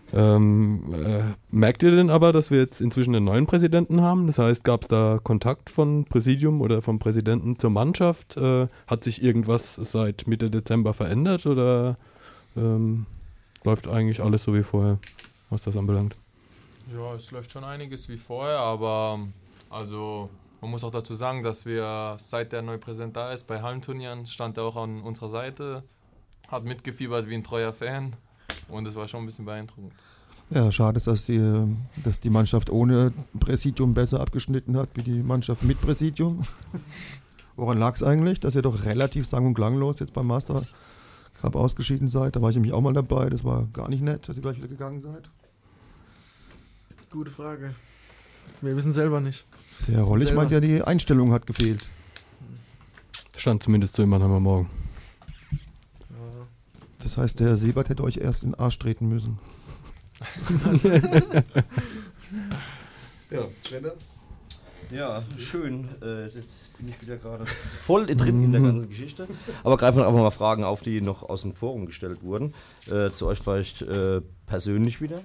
Merkt ihr denn aber, dass wir jetzt inzwischen einen neuen Präsidenten haben? Das heißt, gab es da Kontakt vom Präsidium oder vom Präsidenten zur Mannschaft? Hat sich irgendwas seit Mitte Dezember verändert oder läuft eigentlich alles so wie vorher, was das anbelangt? Ja, es läuft schon einiges wie vorher, aber also man muss auch dazu sagen, dass wir seit der neue Präsident da ist, bei Hallenturnieren stand er auch an unserer Seite, hat mitgefiebert wie ein treuer Fan und es war schon ein bisschen beeindruckend. Ja, schade ist, dass die Mannschaft ohne Präsidium besser abgeschnitten hat wie die Mannschaft mit Präsidium. Woran lag es eigentlich, dass ihr doch relativ sang- und klanglos jetzt beim Master Cup ausgeschieden seid? Da war ich nämlich auch mal dabei, das war gar nicht nett, dass ihr gleich wieder gegangen seid. Gute Frage. Wir wissen selber nicht. Der Rollig meint ja, die Einstellung hat gefehlt. Stand zumindest so im Mannheimer Morgen. Das heißt, der Herr Sebert hätte euch erst in den Arsch treten müssen. Ja, Trainer? Ja, schön. Jetzt bin ich wieder gerade voll drin in der ganzen Geschichte. Aber greifen wir einfach mal Fragen auf, die noch aus dem Forum gestellt wurden. Zu euch vielleicht persönlich wieder.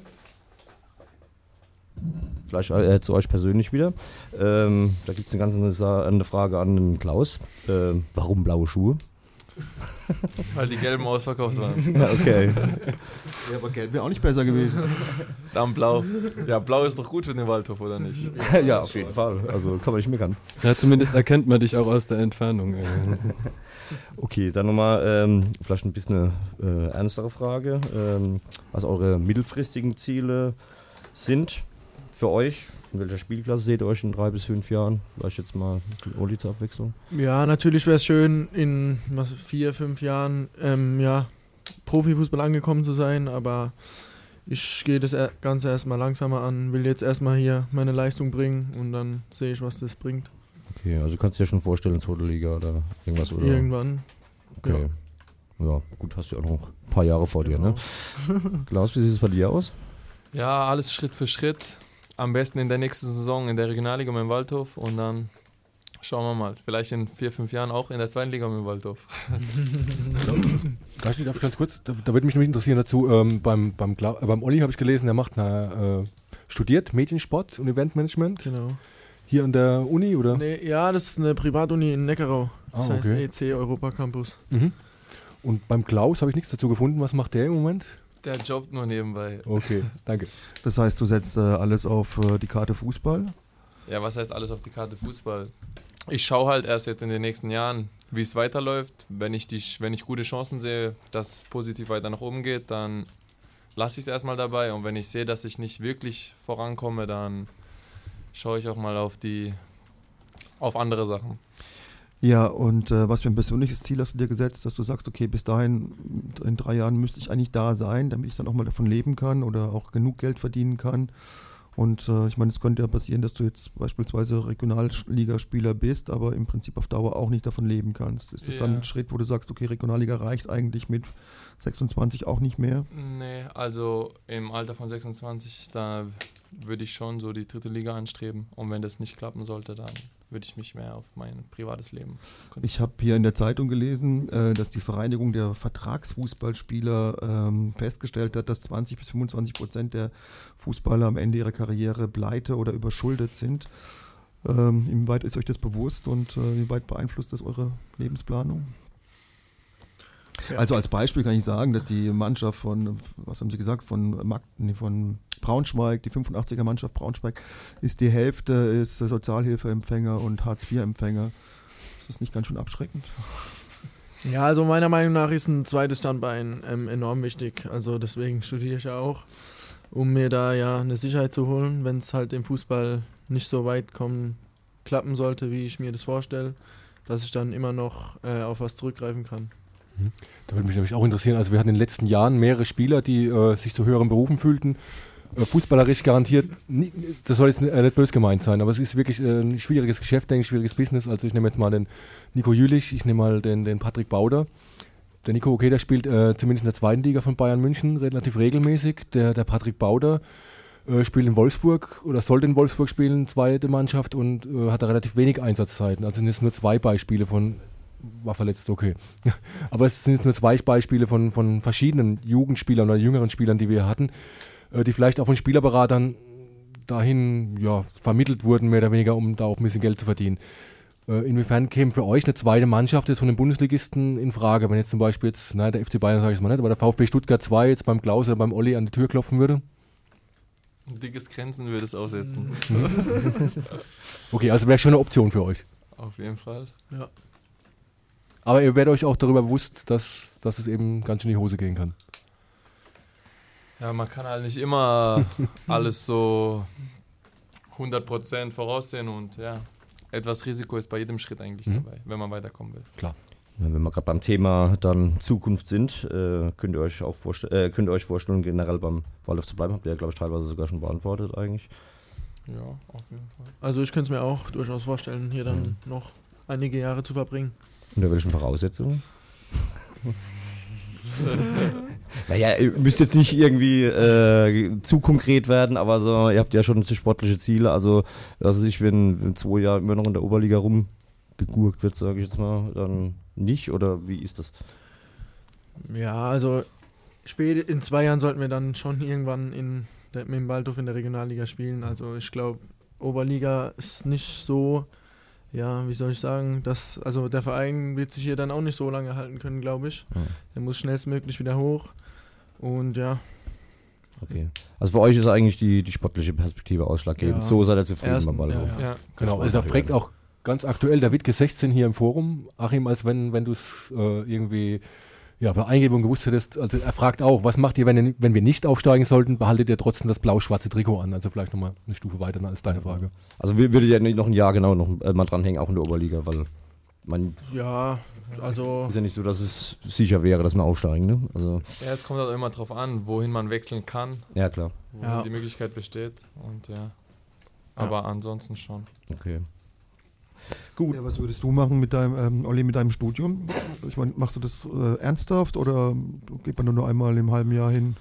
Zu euch persönlich wieder. Da gibt es eine Frage an den Klaus. Warum blaue Schuhe? Weil die gelben ausverkauft waren. Ja, okay. Ja, aber gelb wäre auch nicht besser gewesen. Dann blau. Ja, blau ist doch gut für den Waldhof, oder nicht? Ja, auf jeden Fall. Also kann man nicht meckern. Ja, zumindest erkennt man dich auch aus der Entfernung. Okay, dann nochmal vielleicht ein bisschen eine ernstere Frage. Was eure mittelfristigen Ziele sind für euch? In welcher Spielklasse seht ihr euch in 3 bis 5 Jahren? Vielleicht jetzt mal mit Oli zur Abwechslung. Ja, natürlich wäre es schön, in 4, 5 Jahren Profifußball angekommen zu sein, aber ich gehe das Ganze erstmal langsamer an, will jetzt erstmal hier meine Leistung bringen und dann sehe ich, was das bringt. Okay, also kannst du dir schon vorstellen, zweite Liga oder irgendwas? Oder? Irgendwann. Okay. Ja, gut, hast du ja auch noch ein paar Jahre vor dir, ne? Klaus, wie sieht es bei dir aus? Ja, alles Schritt für Schritt. Am besten in der nächsten Saison in der Regionalliga mit dem Waldhof und dann schauen wir mal. Vielleicht in 4, 5 Jahren auch in der 2. Liga mit dem Waldhof. Darf ich ganz kurz, da würde mich nämlich interessieren dazu, beim Olli habe ich gelesen, der macht studiert Mediensport und Eventmanagement. Genau. Hier an der Uni, oder? Nee, ja, das ist eine Privatuni in Neckarau. Das heißt okay. EC Europa Campus. Mhm. Und beim Klaus habe ich nichts dazu gefunden. Was macht der im Moment? Der jobbt nur nebenbei. Okay, danke. Das heißt, du setzt alles auf die Karte Fußball? Ja, was heißt alles auf die Karte Fußball? Ich schaue halt erst jetzt in den nächsten Jahren, wie es weiterläuft. Wenn ich gute Chancen sehe, dass es positiv weiter nach oben geht, dann lasse ich es erstmal dabei. Und wenn ich sehe, dass ich nicht wirklich vorankomme, dann schaue ich auch mal auf andere Sachen. Ja, und was für ein persönliches Ziel hast du dir gesetzt, dass du sagst, okay, bis dahin, in 3 Jahren müsste ich eigentlich da sein, damit ich dann auch mal davon leben kann oder auch genug Geld verdienen kann. Und ich meine, es könnte ja passieren, dass du jetzt beispielsweise Regionalligaspieler bist, aber im Prinzip auf Dauer auch nicht davon leben kannst. Ist das dann ein Schritt, wo du sagst, okay, Regionalliga reicht eigentlich mit 26 auch nicht mehr? Nee, also im Alter von 26, da würde ich schon so die 3. Liga anstreben. Und wenn das nicht klappen sollte, dann würde ich mich mehr auf mein privates Leben konzentrieren. Ich habe hier in der Zeitung gelesen, dass die Vereinigung der Vertragsfußballspieler festgestellt hat, dass 20-25% der Fußballer am Ende ihrer Karriere pleite oder überschuldet sind. Inwieweit ist euch das bewusst und wie weit beeinflusst das eure Lebensplanung? Ja. Also als Beispiel kann ich sagen, dass die Mannschaft von, was haben Sie gesagt, von Braunschweig, die 85er Mannschaft Braunschweig, ist die Hälfte ist Sozialhilfeempfänger und Hartz-IV-Empfänger. Ist das nicht ganz schön abschreckend? Ja, also meiner Meinung nach ist ein zweites Standbein enorm wichtig. Also deswegen studiere ich ja auch, um mir da ja eine Sicherheit zu holen, wenn es halt im Fußball nicht so weit klappen sollte, wie ich mir das vorstelle, dass ich dann immer noch auf was zurückgreifen kann. Da würde mich nämlich auch interessieren, also wir hatten in den letzten Jahren mehrere Spieler, die sich zu höheren Berufen fühlten, fußballerisch garantiert, das soll jetzt nicht böse gemeint sein, aber es ist wirklich ein schwieriges Geschäft, ein schwieriges Business. Also ich nehme jetzt mal den Nico Jülich, ich nehme mal den Patrick Bauder. Der Nico, okay, der spielt zumindest in der 2. Liga von Bayern München relativ regelmäßig. Der Patrick Bauder spielt in Wolfsburg oder sollte in Wolfsburg spielen, 2. Mannschaft, und hat da relativ wenig Einsatzzeiten. Also sind jetzt nur 2 Beispiele von, war verletzt, okay. Aber es sind jetzt nur 2 Beispiele von verschiedenen Jugendspielern oder jüngeren Spielern, die wir hatten, die vielleicht auch von Spielerberatern dahin vermittelt wurden, mehr oder weniger, um da auch ein bisschen Geld zu verdienen. Inwiefern käme für euch eine 2. Mannschaft jetzt von den Bundesligisten in Frage, wenn jetzt zum Beispiel der FC Bayern, sage ich es mal nicht, aber der VfB Stuttgart 2 jetzt beim Klaus oder beim Olli an die Tür klopfen würde? Ein dickes Grenzen würde es aussetzen. Okay, also wäre schon eine Option für euch. Auf jeden Fall. Ja. Aber ihr werdet euch auch darüber bewusst, dass es eben ganz schön in die Hose gehen kann. Ja, man kann halt nicht immer alles so 100% voraussehen und ja, etwas Risiko ist bei jedem Schritt eigentlich dabei, wenn man weiterkommen will. Klar. Ja, wenn wir gerade beim Thema dann Zukunft sind, könnt ihr euch vorstellen, generell beim Waldhof zu bleiben? Habt ihr ja, glaube ich, teilweise sogar schon beantwortet eigentlich. Ja, auf jeden Fall. Also ich könnte es mir auch durchaus vorstellen, hier dann noch einige Jahre zu verbringen. Unter welchen Voraussetzungen? Naja, ihr müsst jetzt nicht irgendwie zu konkret werden, aber so, ihr habt ja schon sportliche Ziele. Also wenn in 2 Jahren immer noch in der Oberliga rumgegurkt wird, sage ich jetzt mal, dann nicht? Oder wie ist das? Ja, also spät in 2 Jahren sollten wir dann schon irgendwann mit dem Waldhof in der Regionalliga spielen. Also ich glaube, Oberliga ist nicht so, ja, wie soll ich sagen, also der Verein wird sich hier dann auch nicht so lange halten können, glaube ich. Ja. Der muss schnellstmöglich wieder hoch. Und ja, Okay. Also für euch ist eigentlich die sportliche Perspektive ausschlaggebend. Ja. So seid ihr zufrieden Ersten, beim Waldhof. Ja, Genau, also da fragt auch ganz aktuell der Wittke 16 hier im Forum, Achim, als wenn du es irgendwie bei Eingebung gewusst hättest, also er fragt auch, was macht ihr, wenn wir nicht aufsteigen sollten, behaltet ihr trotzdem das blau-schwarze Trikot an? Also vielleicht nochmal eine Stufe weiter, dann ist deine Frage. Also würdet ihr nicht noch ein Jahr genau noch mal dranhängen, auch in der Oberliga, weil man Ja, also ist ja nicht so, dass es sicher wäre, dass wir aufsteigen, ne? Also, Ja, es kommt halt immer drauf an, wohin man wechseln kann, ja klar. wo Ja. die Möglichkeit besteht. Und aber ansonsten schon. Okay. Ja, was würdest du machen mit deinem, Olli, mit deinem Studium? Ich meine, machst du das ernsthaft oder geht man nur einmal im halben Jahr hin?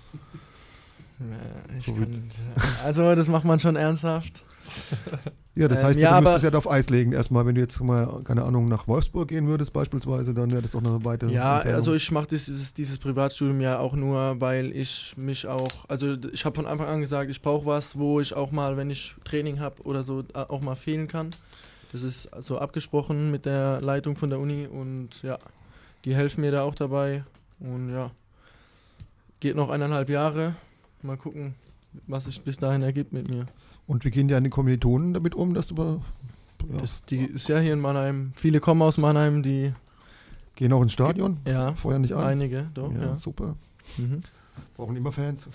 also das macht man schon ernsthaft. Ja, das heißt, ja, du aber- müsstest ja auf Eis legen. Erstmal, wenn du jetzt mal, keine Ahnung, nach Wolfsburg gehen würdest beispielsweise, dann wäre das doch eine weite Ja, Entfernung. also ich mache dieses Privatstudium ja auch nur, weil ich mich auch, also ich habe von Anfang an gesagt, ich brauche was, wo ich auch mal, wenn ich Training habe oder so, auch mal fehlen kann. Das ist so abgesprochen mit der Leitung von der Uni und ja, die helfen mir da auch dabei und ja, geht noch 1,5 Jahre, mal gucken, was sich bis dahin ergibt mit mir. Und wie gehen deine Kommilitonen damit um, dass du ja, Die ist ja hier in Mannheim, viele kommen aus Mannheim, die, gehen auch ins Stadion? ja, Vorher nicht an? einige, doch, Ja, ja. super. Mhm. Brauchen immer Fans.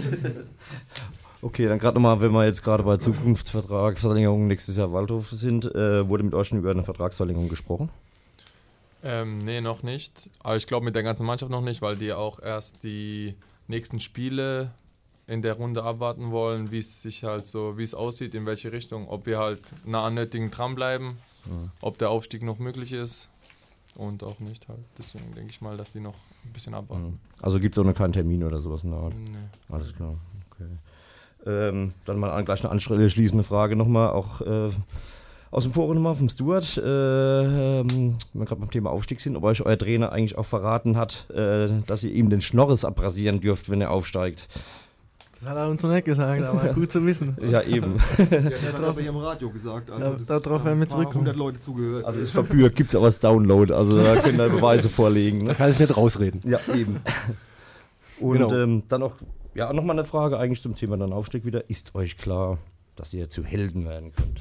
Okay, dann gerade nochmal, wenn wir jetzt gerade bei Zukunftsvertragsverlängerung nächstes Jahr Waldhof sind, wurde mit euch schon über eine Vertragsverlängerung gesprochen? Nee, noch nicht. Aber ich glaube mit der ganzen Mannschaft noch nicht, weil die auch erst die nächsten Spiele in der Runde abwarten wollen, wie es aussieht, in welche Richtung, ob wir halt nah an Nöttingen dranbleiben, ob der Aufstieg noch möglich ist und auch nicht halt. Deswegen denke ich mal, dass die noch ein bisschen abwarten. Also gibt es auch noch keinen Termin oder sowas in der Art? Nee. Alles klar, okay. Dann mal gleich eine anschließende Frage nochmal, auch aus dem Forum nochmal vom Stuart, wenn wir gerade beim Thema Aufstieg sind, ob euch euer Trainer eigentlich auch verraten hat, dass ihr ihm den Schnorres abrasieren dürft, wenn er aufsteigt. Das hat er uns noch nicht gesagt, aber gut zu wissen. Ja, eben. Ja, das hat er bei ihrem Radio gesagt. Also darauf werden wir zurückkommen. 100 Leute zugehört. Also ist verbürgt, gibt es aber als Download, also da könnt ihr Beweise vorlegen. Da Ne? kann ich nicht rausreden. Ja, eben. Und Genau. dann auch, ja, nochmal eine Frage eigentlich zum Thema dann Aufstieg wieder. Ist euch klar, dass ihr zu Helden werden könnt?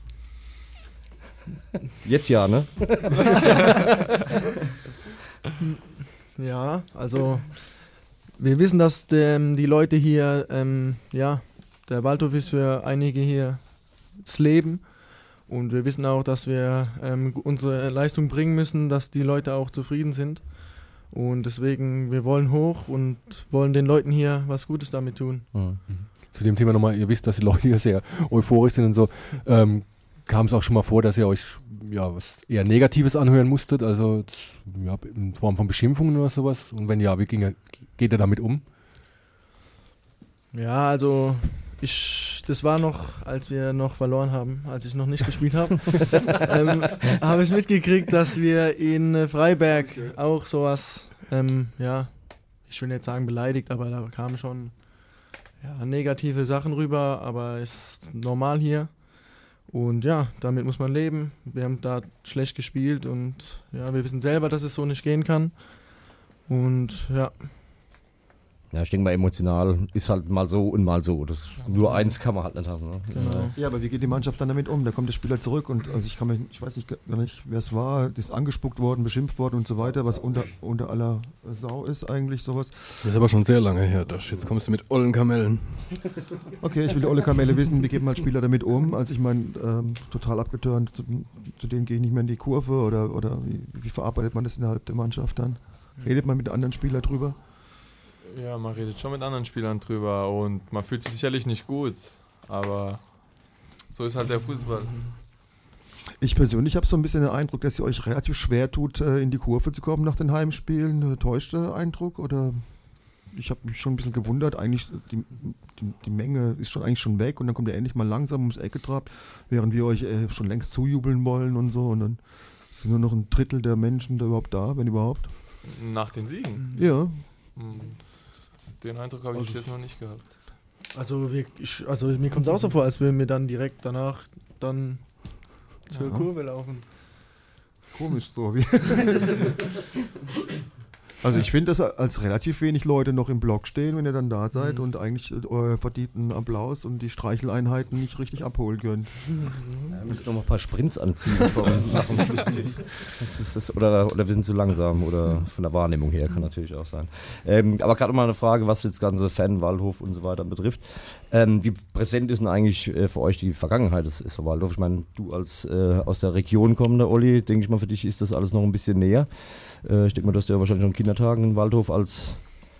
Jetzt ja, ne? Ja, also wir wissen, dass die Leute hier, der Waldhof ist für einige hier das Leben und wir wissen auch, dass wir unsere Leistung bringen müssen, dass die Leute auch zufrieden sind und deswegen, wir wollen hoch und wollen den Leuten hier was Gutes damit tun. Zu dem Thema nochmal, ihr wisst, dass die Leute hier sehr euphorisch sind und so. Kam es auch schon mal vor, dass ihr euch was eher Negatives anhören musstet, also in Form von Beschimpfungen oder sowas? Und wenn ja, wie geht ihr damit um? Ja, also das war noch, als wir noch verloren haben, als ich noch nicht gespielt habe, habe ich mitgekriegt, dass wir in Freiberg auch sowas, ich will nicht sagen beleidigt, aber da kamen schon negative Sachen rüber, aber ist normal hier. Und ja, damit muss man leben. Wir haben da schlecht gespielt und ja, wir wissen selber, dass es so nicht gehen kann. Und ja. Ja, ich denke mal, emotional ist halt mal so und mal so. Nur eins kann man halt nicht haben. Ne? Genau. Ja, aber wie geht die Mannschaft dann damit um? Da kommt der Spieler zurück und also ich weiß nicht gar nicht, wer es war, ist angespuckt worden, beschimpft worden und so weiter, was unter aller Sau ist eigentlich sowas. Das ist aber schon sehr lange her, Dasch. Jetzt kommst du mit ollen Kamellen. Okay, ich will die olle Kamelle wissen, wie geht man als Spieler damit um? Also ich meine, total abgeturnt, zu denen gehe ich nicht mehr in die Kurve oder wie verarbeitet man das innerhalb der Mannschaft dann? Redet man mit anderen Spielern drüber? Ja, man redet schon mit anderen Spielern drüber und man fühlt sich sicherlich nicht gut, aber so ist halt der Fußball. Ich persönlich habe so ein bisschen den Eindruck, dass ihr euch relativ schwer tut, in die Kurve zu kommen nach den Heimspielen. Täuscht der Eindruck? Oder ich habe mich schon ein bisschen gewundert, eigentlich die Menge ist eigentlich schon weg und dann kommt ihr endlich mal langsam ums Eck getrabt, während wir euch schon längst zujubeln wollen und so und dann sind nur noch ein Drittel der Menschen da überhaupt da, wenn überhaupt. Nach den Siegen? Ja. Den Eindruck habe ich bis jetzt noch nicht gehabt. Also mir kommt es auch so vor, als würden wir dann direkt danach dann zur Kurve laufen. Komisch so. Wie Also ich finde das als relativ wenig Leute noch im Block stehen, wenn ihr dann da seid und eigentlich verdienten Applaus und die Streicheleinheiten nicht richtig abholen könnt. Wir müssen noch mal ein paar Sprints anziehen nach dem Schlusspfiff. Oder wir sind zu langsam oder von der Wahrnehmung her, kann natürlich auch sein. Aber gerade mal eine Frage, was jetzt ganze Fan, Waldhof und so weiter betrifft. Wie präsent ist denn eigentlich für euch die Vergangenheit des SV Waldhof? Ich meine, du als aus der Region kommender Olli, denke ich mal, für dich ist das alles noch ein bisschen näher. Ich denke mal, du hast ja wahrscheinlich schon Kindertagen in Waldhof als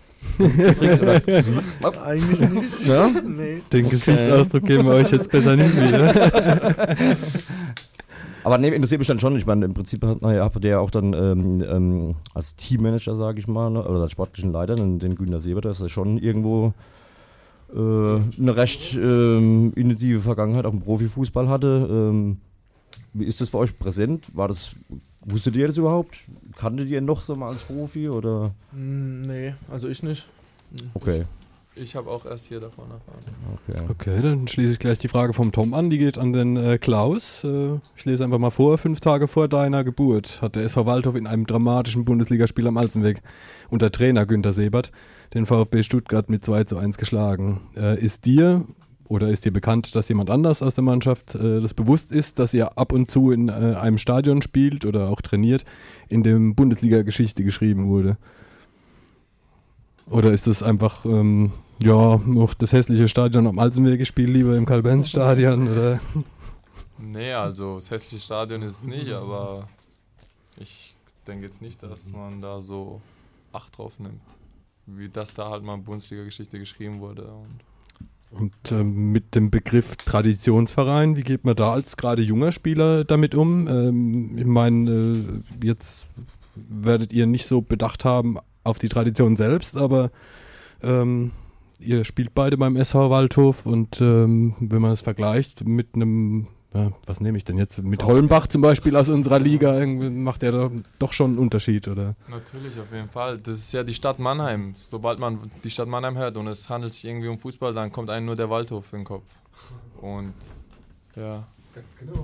Eigentlich nicht. Ja? Nee. Den Gesichtsausdruck geben wir euch jetzt besser nicht wieder. Aber nee, interessiert mich dann schon. Ich meine, im Prinzip habt ihr ja auch dann als Teammanager, sage ich mal, ne, oder als sportlichen Leiter, den Günter Siebert, das ist ja schon irgendwo eine recht intensive Vergangenheit auch im Profifußball hatte. Wie ist das für euch präsent? Wusstet ihr das überhaupt? Kanntet ihr noch so mal als Profi oder? Nee, also ich nicht. Okay. Ich habe auch erst hier davon erfahren. Okay, dann schließe ich gleich die Frage vom Tom an. Die geht an den Klaus. Ich lese einfach mal vor. 5 Tage vor deiner Geburt hat der SV Waldhof in einem dramatischen Bundesligaspiel am Alzenweg unter Trainer Günter Siebert den VfB Stuttgart mit 2:1 geschlagen. Ist dir bekannt, dass jemand anders aus der Mannschaft das bewusst ist, dass ihr ab und zu in einem Stadion spielt oder auch trainiert, in dem Bundesliga-Geschichte geschrieben wurde? Oder ist das einfach, noch das hässliche Stadion am Alzenweg gespielt, lieber im Karl-Benz-Stadion? Oder? Nee, also das hässliche Stadion ist es nicht, aber ich denke jetzt nicht, dass man da so Acht drauf nimmt, wie das da halt mal Bundesliga-Geschichte geschrieben wurde. Und mit dem Begriff Traditionsverein, wie geht man da als gerade junger Spieler damit um? Ich meine, jetzt werdet ihr nicht so bedacht haben auf die Tradition selbst, aber ihr spielt beide beim SV Waldhof und wenn man es vergleicht mit einem, was nehme ich denn jetzt, mit Hollenbach zum Beispiel aus unserer Liga, macht der da doch schon einen Unterschied, oder? Natürlich, auf jeden Fall. Das ist ja die Stadt Mannheim. Sobald man die Stadt Mannheim hört und es handelt sich irgendwie um Fußball, dann kommt einem nur der Waldhof in den Kopf. Und ja. Ganz genau.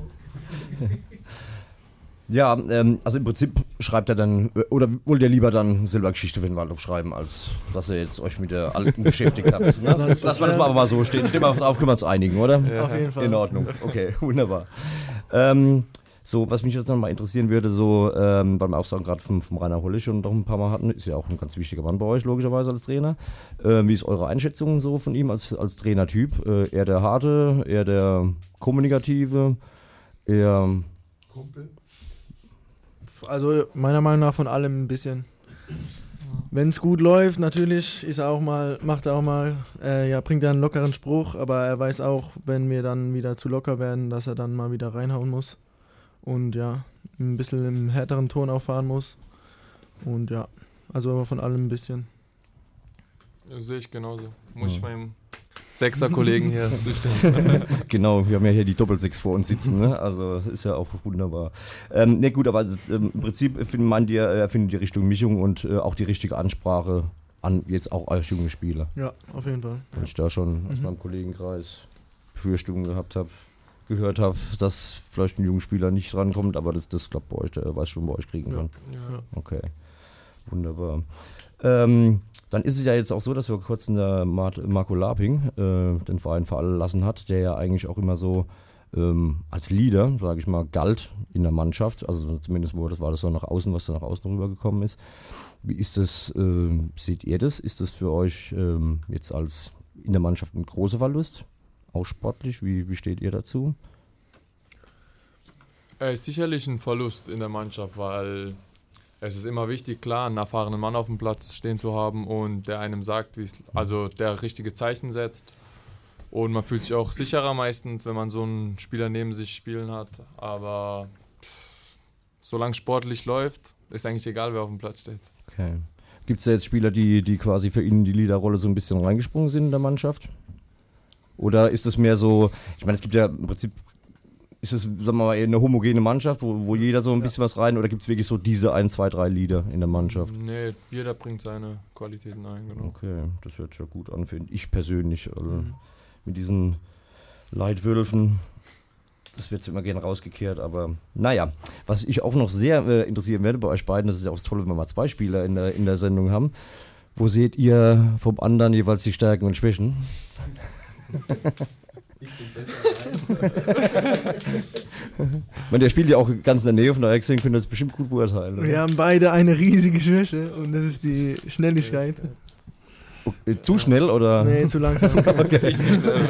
Ja, also im Prinzip schreibt er dann, oder wollt ihr lieber dann selber Geschichte für den Waldhof schreiben, als dass ihr jetzt euch mit der alten beschäftigt habt? Ne? Lass mal das mal aber mal so stehen. Darauf können wir uns einigen, oder? Ja. Auf jeden Fall. In Ordnung. Okay, wunderbar. So, was mich jetzt noch mal interessieren würde, so, weil wir auch sagen, gerade vom Rainer Holle schon doch ein paar Mal hatten, ist ja auch ein ganz wichtiger Mann bei euch, logischerweise als Trainer. Wie ist eure Einschätzung so von ihm als Trainertyp? Eher der Harte, eher der Kommunikative, eher Kumpel? Also meiner Meinung nach von allem ein bisschen. Wenn es gut läuft, natürlich bringt er auch mal einen lockeren Spruch, aber er weiß auch, wenn wir dann wieder zu locker werden, dass er dann mal wieder reinhauen muss und ja, ein bisschen im härteren Ton auffahren muss und ja, also immer von allem ein bisschen. Das sehe ich genauso. Muss ich meinem Sechser-Kollegen hier zustimmen. Genau, wir haben ja hier die Doppelsechs vor uns sitzen, ne? Also ist ja auch wunderbar. Ne, gut, aber im Prinzip findet die richtige Mischung und auch die richtige Ansprache an jetzt auch als junge Spieler. Ja, auf jeden Fall. Wenn ich da schon aus meinem Kollegenkreis Befürchtungen gehört habe, dass vielleicht ein junger Spieler nicht rankommt, aber das klappt bei euch, der weiß schon, bei euch kriegen kann. Ja. Okay, wunderbar. Dann ist es ja jetzt auch so, dass wir kurz Marco Laping den Verein verlassen hat, der ja eigentlich auch immer so als Leader, sage ich mal, galt in der Mannschaft. Also zumindest war das so nach außen, was da nach außen rübergekommen ist. Wie ist das, seht ihr das? Ist das für euch jetzt als in der Mannschaft ein großer Verlust? Auch sportlich? Wie steht ihr dazu? Er ist sicherlich ein Verlust in der Mannschaft, weil es ist immer wichtig, klar, einen erfahrenen Mann auf dem Platz stehen zu haben und der einem sagt, also der richtige Zeichen setzt. Und man fühlt sich auch sicherer meistens, wenn man so einen Spieler neben sich spielen hat. Aber solange sportlich läuft, ist eigentlich egal, wer auf dem Platz steht. Okay. Gibt es da jetzt Spieler, die quasi für ihn die Leaderrolle so ein bisschen reingesprungen sind in der Mannschaft? Oder ist es mehr so, ich meine, es gibt ja im Prinzip, ist es, sagen wir mal, eine homogene Mannschaft, wo jeder so ein bisschen was rein, oder gibt es wirklich so diese 1, 2, 3 Leader in der Mannschaft? Nee, jeder bringt seine Qualitäten ein, genau. Okay, das hört sich ja gut an, finde ich persönlich. Also mit diesen Leitwölfen Das wird immer gerne rausgekehrt, aber naja. Was ich auch noch sehr interessieren werde bei euch beiden, das ist ja auch das Tolle, wenn wir mal 2 Spieler in der Sendung haben. Wo seht ihr vom anderen jeweils die Stärken und Schwächen? Ich bin besser. Der spielt ja auch ganz in der Nähe, von daher gesehen könnt ihr das bestimmt gut beurteilen. Wir haben beide eine riesige Schwäche und das ist die Schnelligkeit. Okay, zu schnell oder? Nee, zu langsam. Okay. Nicht zu schnell.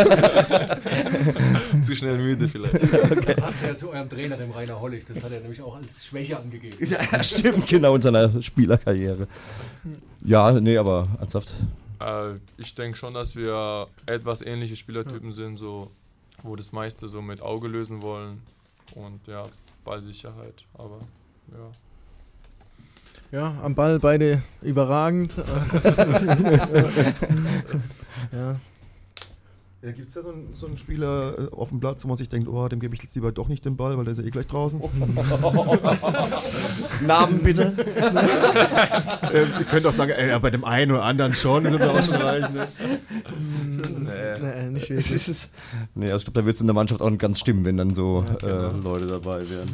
Zu schnell müde vielleicht. Okay. Das passt ja zu eurem Trainer, dem Rainer Hollig. Das hat er nämlich auch als Schwäche angegeben. Ja, stimmt, genau, in seiner Spielerkarriere. Ja, nee, aber ernsthaft. Ich denke schon, dass wir etwas ähnliche Spielertypen sind, so, wo das meiste so mit Auge lösen wollen und ja, Ballsicherheit, aber ja. Ja, am Ball beide überragend. Ja. Ja, gibt es da so einen Spieler auf dem Platz, wo man sich denkt, oh, dem gebe ich jetzt lieber doch nicht den Ball, weil der ist ja eh gleich draußen? Namen bitte. Ihr könnt auch sagen, bei dem einen oder anderen schon, sind wir auch schon reich. Ne? Nee, nicht wirklich. Nee, also ich glaube, da wird es in der Mannschaft auch nicht ganz stimmen, wenn dann so Leute dabei wären.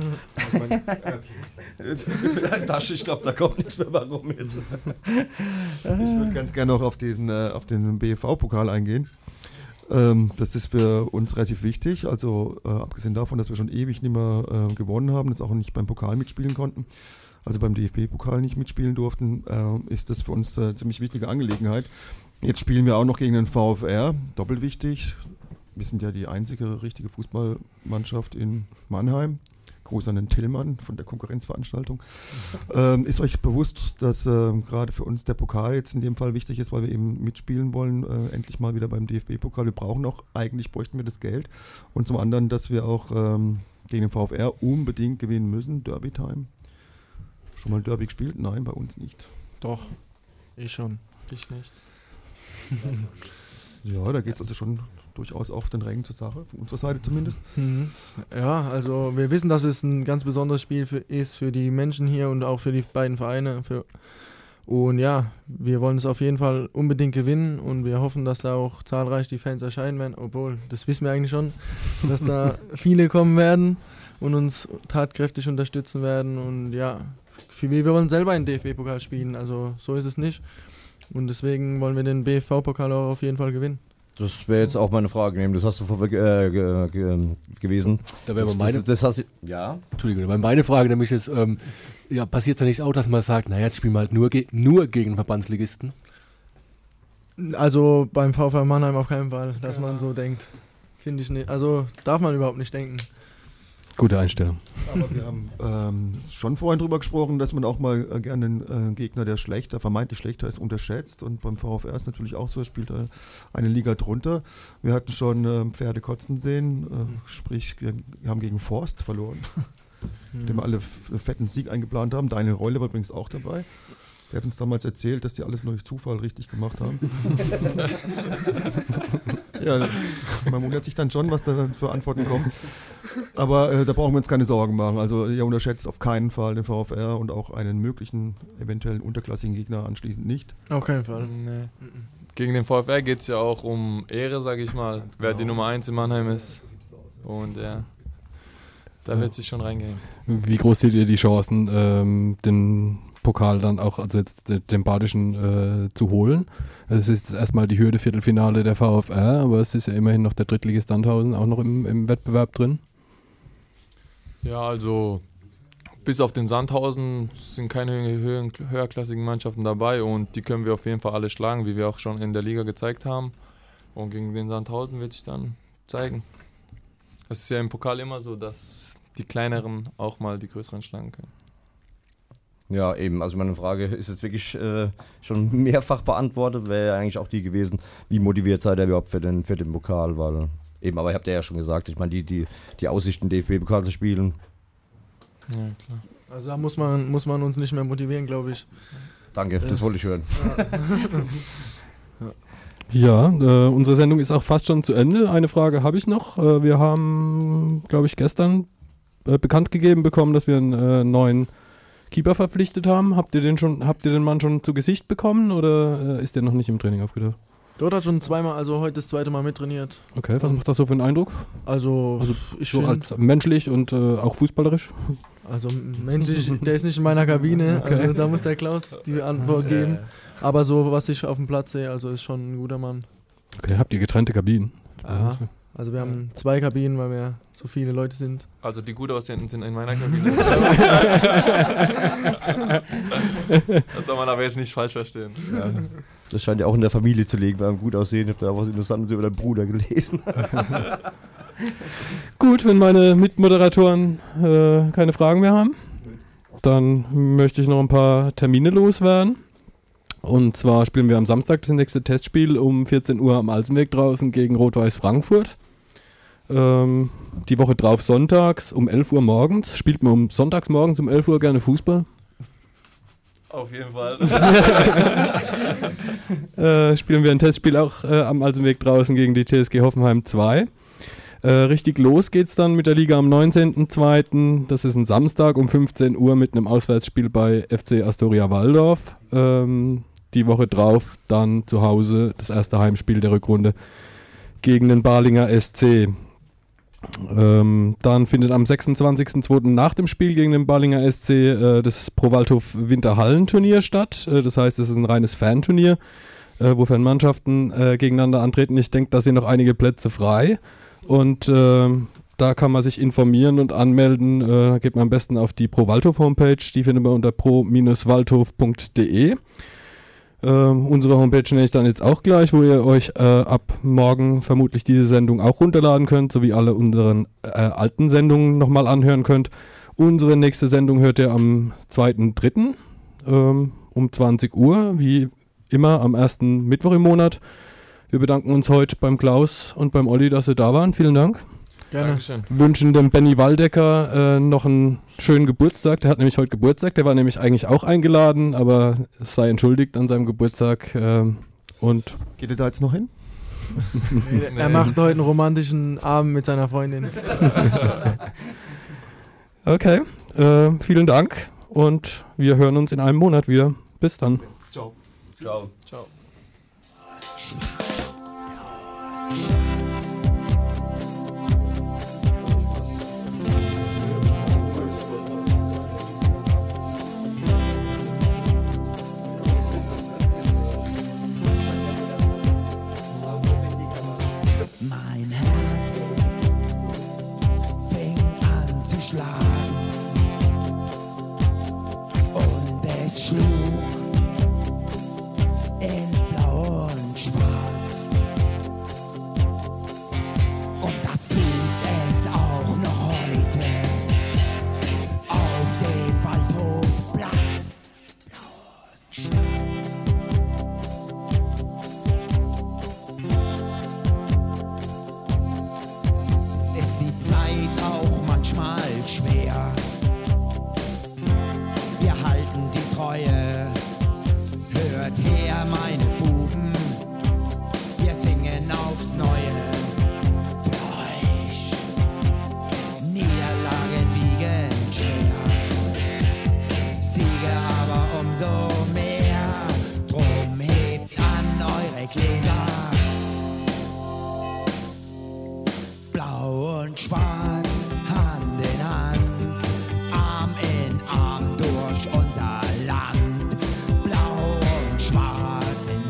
Ich glaube, da kommt nichts mehr rum jetzt. Ich würde ganz gerne noch auf den BFV-Pokal eingehen. Das ist für uns relativ wichtig, also abgesehen davon, dass wir schon ewig nicht mehr gewonnen haben, jetzt auch nicht beim Pokal mitspielen konnten, also beim DFB-Pokal nicht mitspielen durften, ist das für uns eine ziemlich wichtige Angelegenheit. Jetzt spielen wir auch noch gegen den VfR, doppelt wichtig. Wir sind ja die einzige richtige Fußballmannschaft in Mannheim. Gruß an den Tillmann von der Konkurrenzveranstaltung. Ist euch bewusst, dass gerade für uns der Pokal jetzt in dem Fall wichtig ist, weil wir eben mitspielen wollen, endlich mal wieder beim DFB-Pokal. Wir brauchen auch, eigentlich bräuchten wir das Geld. Und zum anderen, dass wir auch gegen den VfR unbedingt gewinnen müssen. Derby-Time. Schon mal Derby gespielt? Nein, bei uns nicht. Doch, ich schon. Ich nicht. Ja, da geht es also schon durchaus auf den Rängen zur Sache, von unserer Seite zumindest. Ja, also wir wissen, dass es ein ganz besonderes Spiel ist für die Menschen hier und auch für die beiden Vereine. Und ja, wir wollen es auf jeden Fall unbedingt gewinnen und wir hoffen, dass da auch zahlreich die Fans erscheinen werden, obwohl, das wissen wir eigentlich schon, dass da viele kommen werden und uns tatkräftig unterstützen werden und ja, wir wollen selber einen DFB-Pokal spielen, also so ist es nicht und deswegen wollen wir den BFV-Pokal auch auf jeden Fall gewinnen. Das wäre jetzt auch meine Frage, das hast du vorweg gewesen. Da wäre meine. Ja. Entschuldigung, weil meine Frage nämlich ist, passiert es ja nicht auch, dass man sagt, naja, jetzt spielen wir halt nur gegen Verbandsligisten? Also beim VfR Mannheim auf keinen Fall, dass man so denkt. Finde ich nicht. Also darf man überhaupt nicht denken. Gute Einstellung. Aber wir haben schon vorhin drüber gesprochen, dass man auch mal gerne einen Gegner, der vermeintlich schlechter ist, unterschätzt. Und beim VfR ist natürlich auch so, er spielt eine Liga drunter. Wir hatten schon Pferde kotzen sehen, sprich, wir haben gegen Forst verloren, dem wir alle fetten Sieg eingeplant haben. Deine Rolle war übrigens auch dabei. Der hat uns damals erzählt, dass die alles nur durch Zufall richtig gemacht haben. Ja, man wundert sich dann schon, was da für Antworten kommen. Aber da brauchen wir uns keine Sorgen machen. Also ihr unterschätzt auf keinen Fall den VfR und auch einen möglichen, eventuellen unterklassigen Gegner anschließend nicht. Auf keinen Fall. Nee. Gegen den VfR geht es ja auch um Ehre, sage ich mal, wer die Nummer 1 in Mannheim ist. Und ja, da wird sich schon reingehen. Wie groß seht ihr die Chancen, den Pokal dann auch, also jetzt den Badischen zu holen? Es ist erstmal die Hürde Viertelfinale der VfR, aber es ist ja immerhin noch der Drittligist Sandhausen auch noch im Wettbewerb drin. Ja, also bis auf den Sandhausen sind keine höherklassigen Mannschaften dabei und die können wir auf jeden Fall alle schlagen, wie wir auch schon in der Liga gezeigt haben. Und gegen den Sandhausen wird sich dann zeigen. Es ist ja im Pokal immer so, dass die kleineren auch mal die größeren schlagen können. Ja, eben. Also meine Frage ist jetzt wirklich schon mehrfach beantwortet. Wäre ja eigentlich auch die gewesen, wie motiviert seid ihr überhaupt für den Pokal? Weil eben, aber ihr habt ja schon gesagt, ich meine, die Aussichten, DFB-Pokal zu spielen. Ja, klar. Also da muss man uns nicht mehr motivieren, glaube ich. Danke, das wollte ich hören. Ja, unsere Sendung ist auch fast schon zu Ende. Eine Frage habe ich noch. Wir haben, glaube ich, gestern bekannt gegeben bekommen, dass wir einen neuen Keeper verpflichtet haben. Habt ihr den Mann schon zu Gesicht bekommen oder ist der noch nicht im Training aufgetaucht? Dort hat schon zweimal, also heute das zweite Mal mittrainiert. Okay, was macht das so für einen Eindruck? Also ich so finde... als menschlich und auch fußballerisch? Also menschlich, der ist nicht in meiner Kabine, also da muss der Klaus die Antwort geben. Aber so, was ich auf dem Platz sehe, also ist schon ein guter Mann. Okay, habt ihr getrennte Kabinen? Ja, also wir haben 2 Kabinen, weil wir so viele Leute sind. Also die gut aussehenden sind in meiner Kabine. Das soll man aber jetzt nicht falsch verstehen. Ja. Das scheint ja auch in der Familie zu liegen, beim gut aussehen. Ich habe da was Interessantes über deinen Bruder gelesen. Gut, wenn meine Mitmoderatoren keine Fragen mehr haben, dann möchte ich noch ein paar Termine loswerden. Und zwar spielen wir am Samstag das nächste Testspiel um 14 Uhr am Alsenweg draußen gegen Rot-Weiß Frankfurt. Die Woche drauf sonntags um 11 Uhr morgens. Spielt man sonntags morgens um 11 Uhr gerne Fußball? Auf jeden Fall. Spielen wir ein Testspiel auch am Alsenweg draußen gegen die TSG Hoffenheim 2. Richtig los geht's dann mit der Liga am 19.02. Das ist ein Samstag um 15 Uhr mit einem Auswärtsspiel bei FC Astoria Waldorf. Die Woche drauf dann zu Hause das erste Heimspiel der Rückrunde gegen den Balinger SC. Dann findet am 26.02. nach dem Spiel gegen den Balinger SC das Pro Waldhof Winterhallenturnier statt. Das heißt, es ist ein reines Fanturnier, wo Fanmannschaften gegeneinander antreten. Ich denke, da sind noch einige Plätze frei. Und da kann man sich informieren und anmelden. Da geht man am besten auf die Pro Waldhof Homepage. Die findet man unter pro-waldhof.de. Unsere Homepage nenne ich dann jetzt auch gleich, wo ihr euch ab morgen vermutlich diese Sendung auch runterladen könnt, sowie alle unseren alten Sendungen nochmal anhören könnt. Unsere nächste Sendung hört ihr am 2.3. Um 20 Uhr, wie immer am ersten Mittwoch im Monat. Wir bedanken uns heute beim Klaus und beim Olli, dass sie da waren. Vielen Dank. Gerne. Dankeschön. Wünschen dem Benny Waldecker noch einen schönen Geburtstag. Der hat nämlich heute Geburtstag. Der war nämlich eigentlich auch eingeladen, aber es sei entschuldigt an seinem Geburtstag. Und Geht ihr da jetzt noch hin? Er macht heute einen romantischen Abend mit seiner Freundin. Okay, vielen Dank und wir hören uns in einem Monat wieder. Bis dann. Ciao. Ciao. Ciao. Mein Herz fing an zu schlagen und es schlug in Blau und Schwarz. Und das tut es auch noch heute auf dem Waldhofplatz. Blau und Schwarz. Ist die Zeit auch manchmal schwer. Wir halten die Treue. Hört her, meine Buben. Wir singen aufs Neue. Für euch. Niederlagen wiegen schwer. Siege aber umso mehr. Drum hebt an eure Gläser. Blau und schwarz, Hand in Hand, Arm in Arm durch unser Land. Blau und schwarz in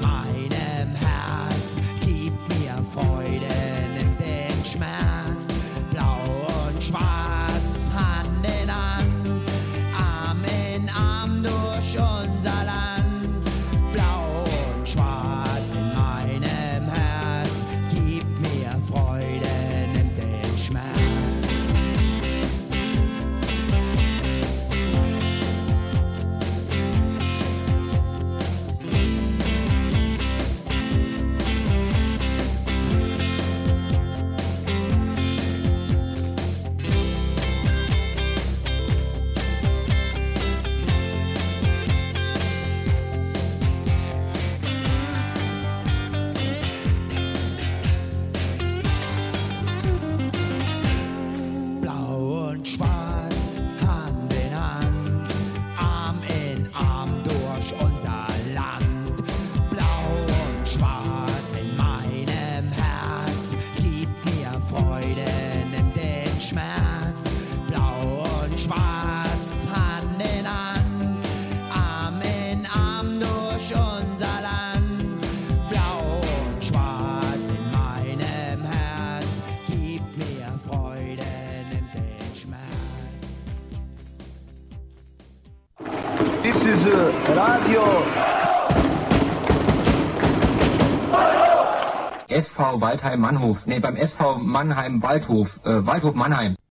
This is Radio. SV Waldheim Mannhof. Nee, beim SV Mannheim Waldhof. Waldhof Mannheim.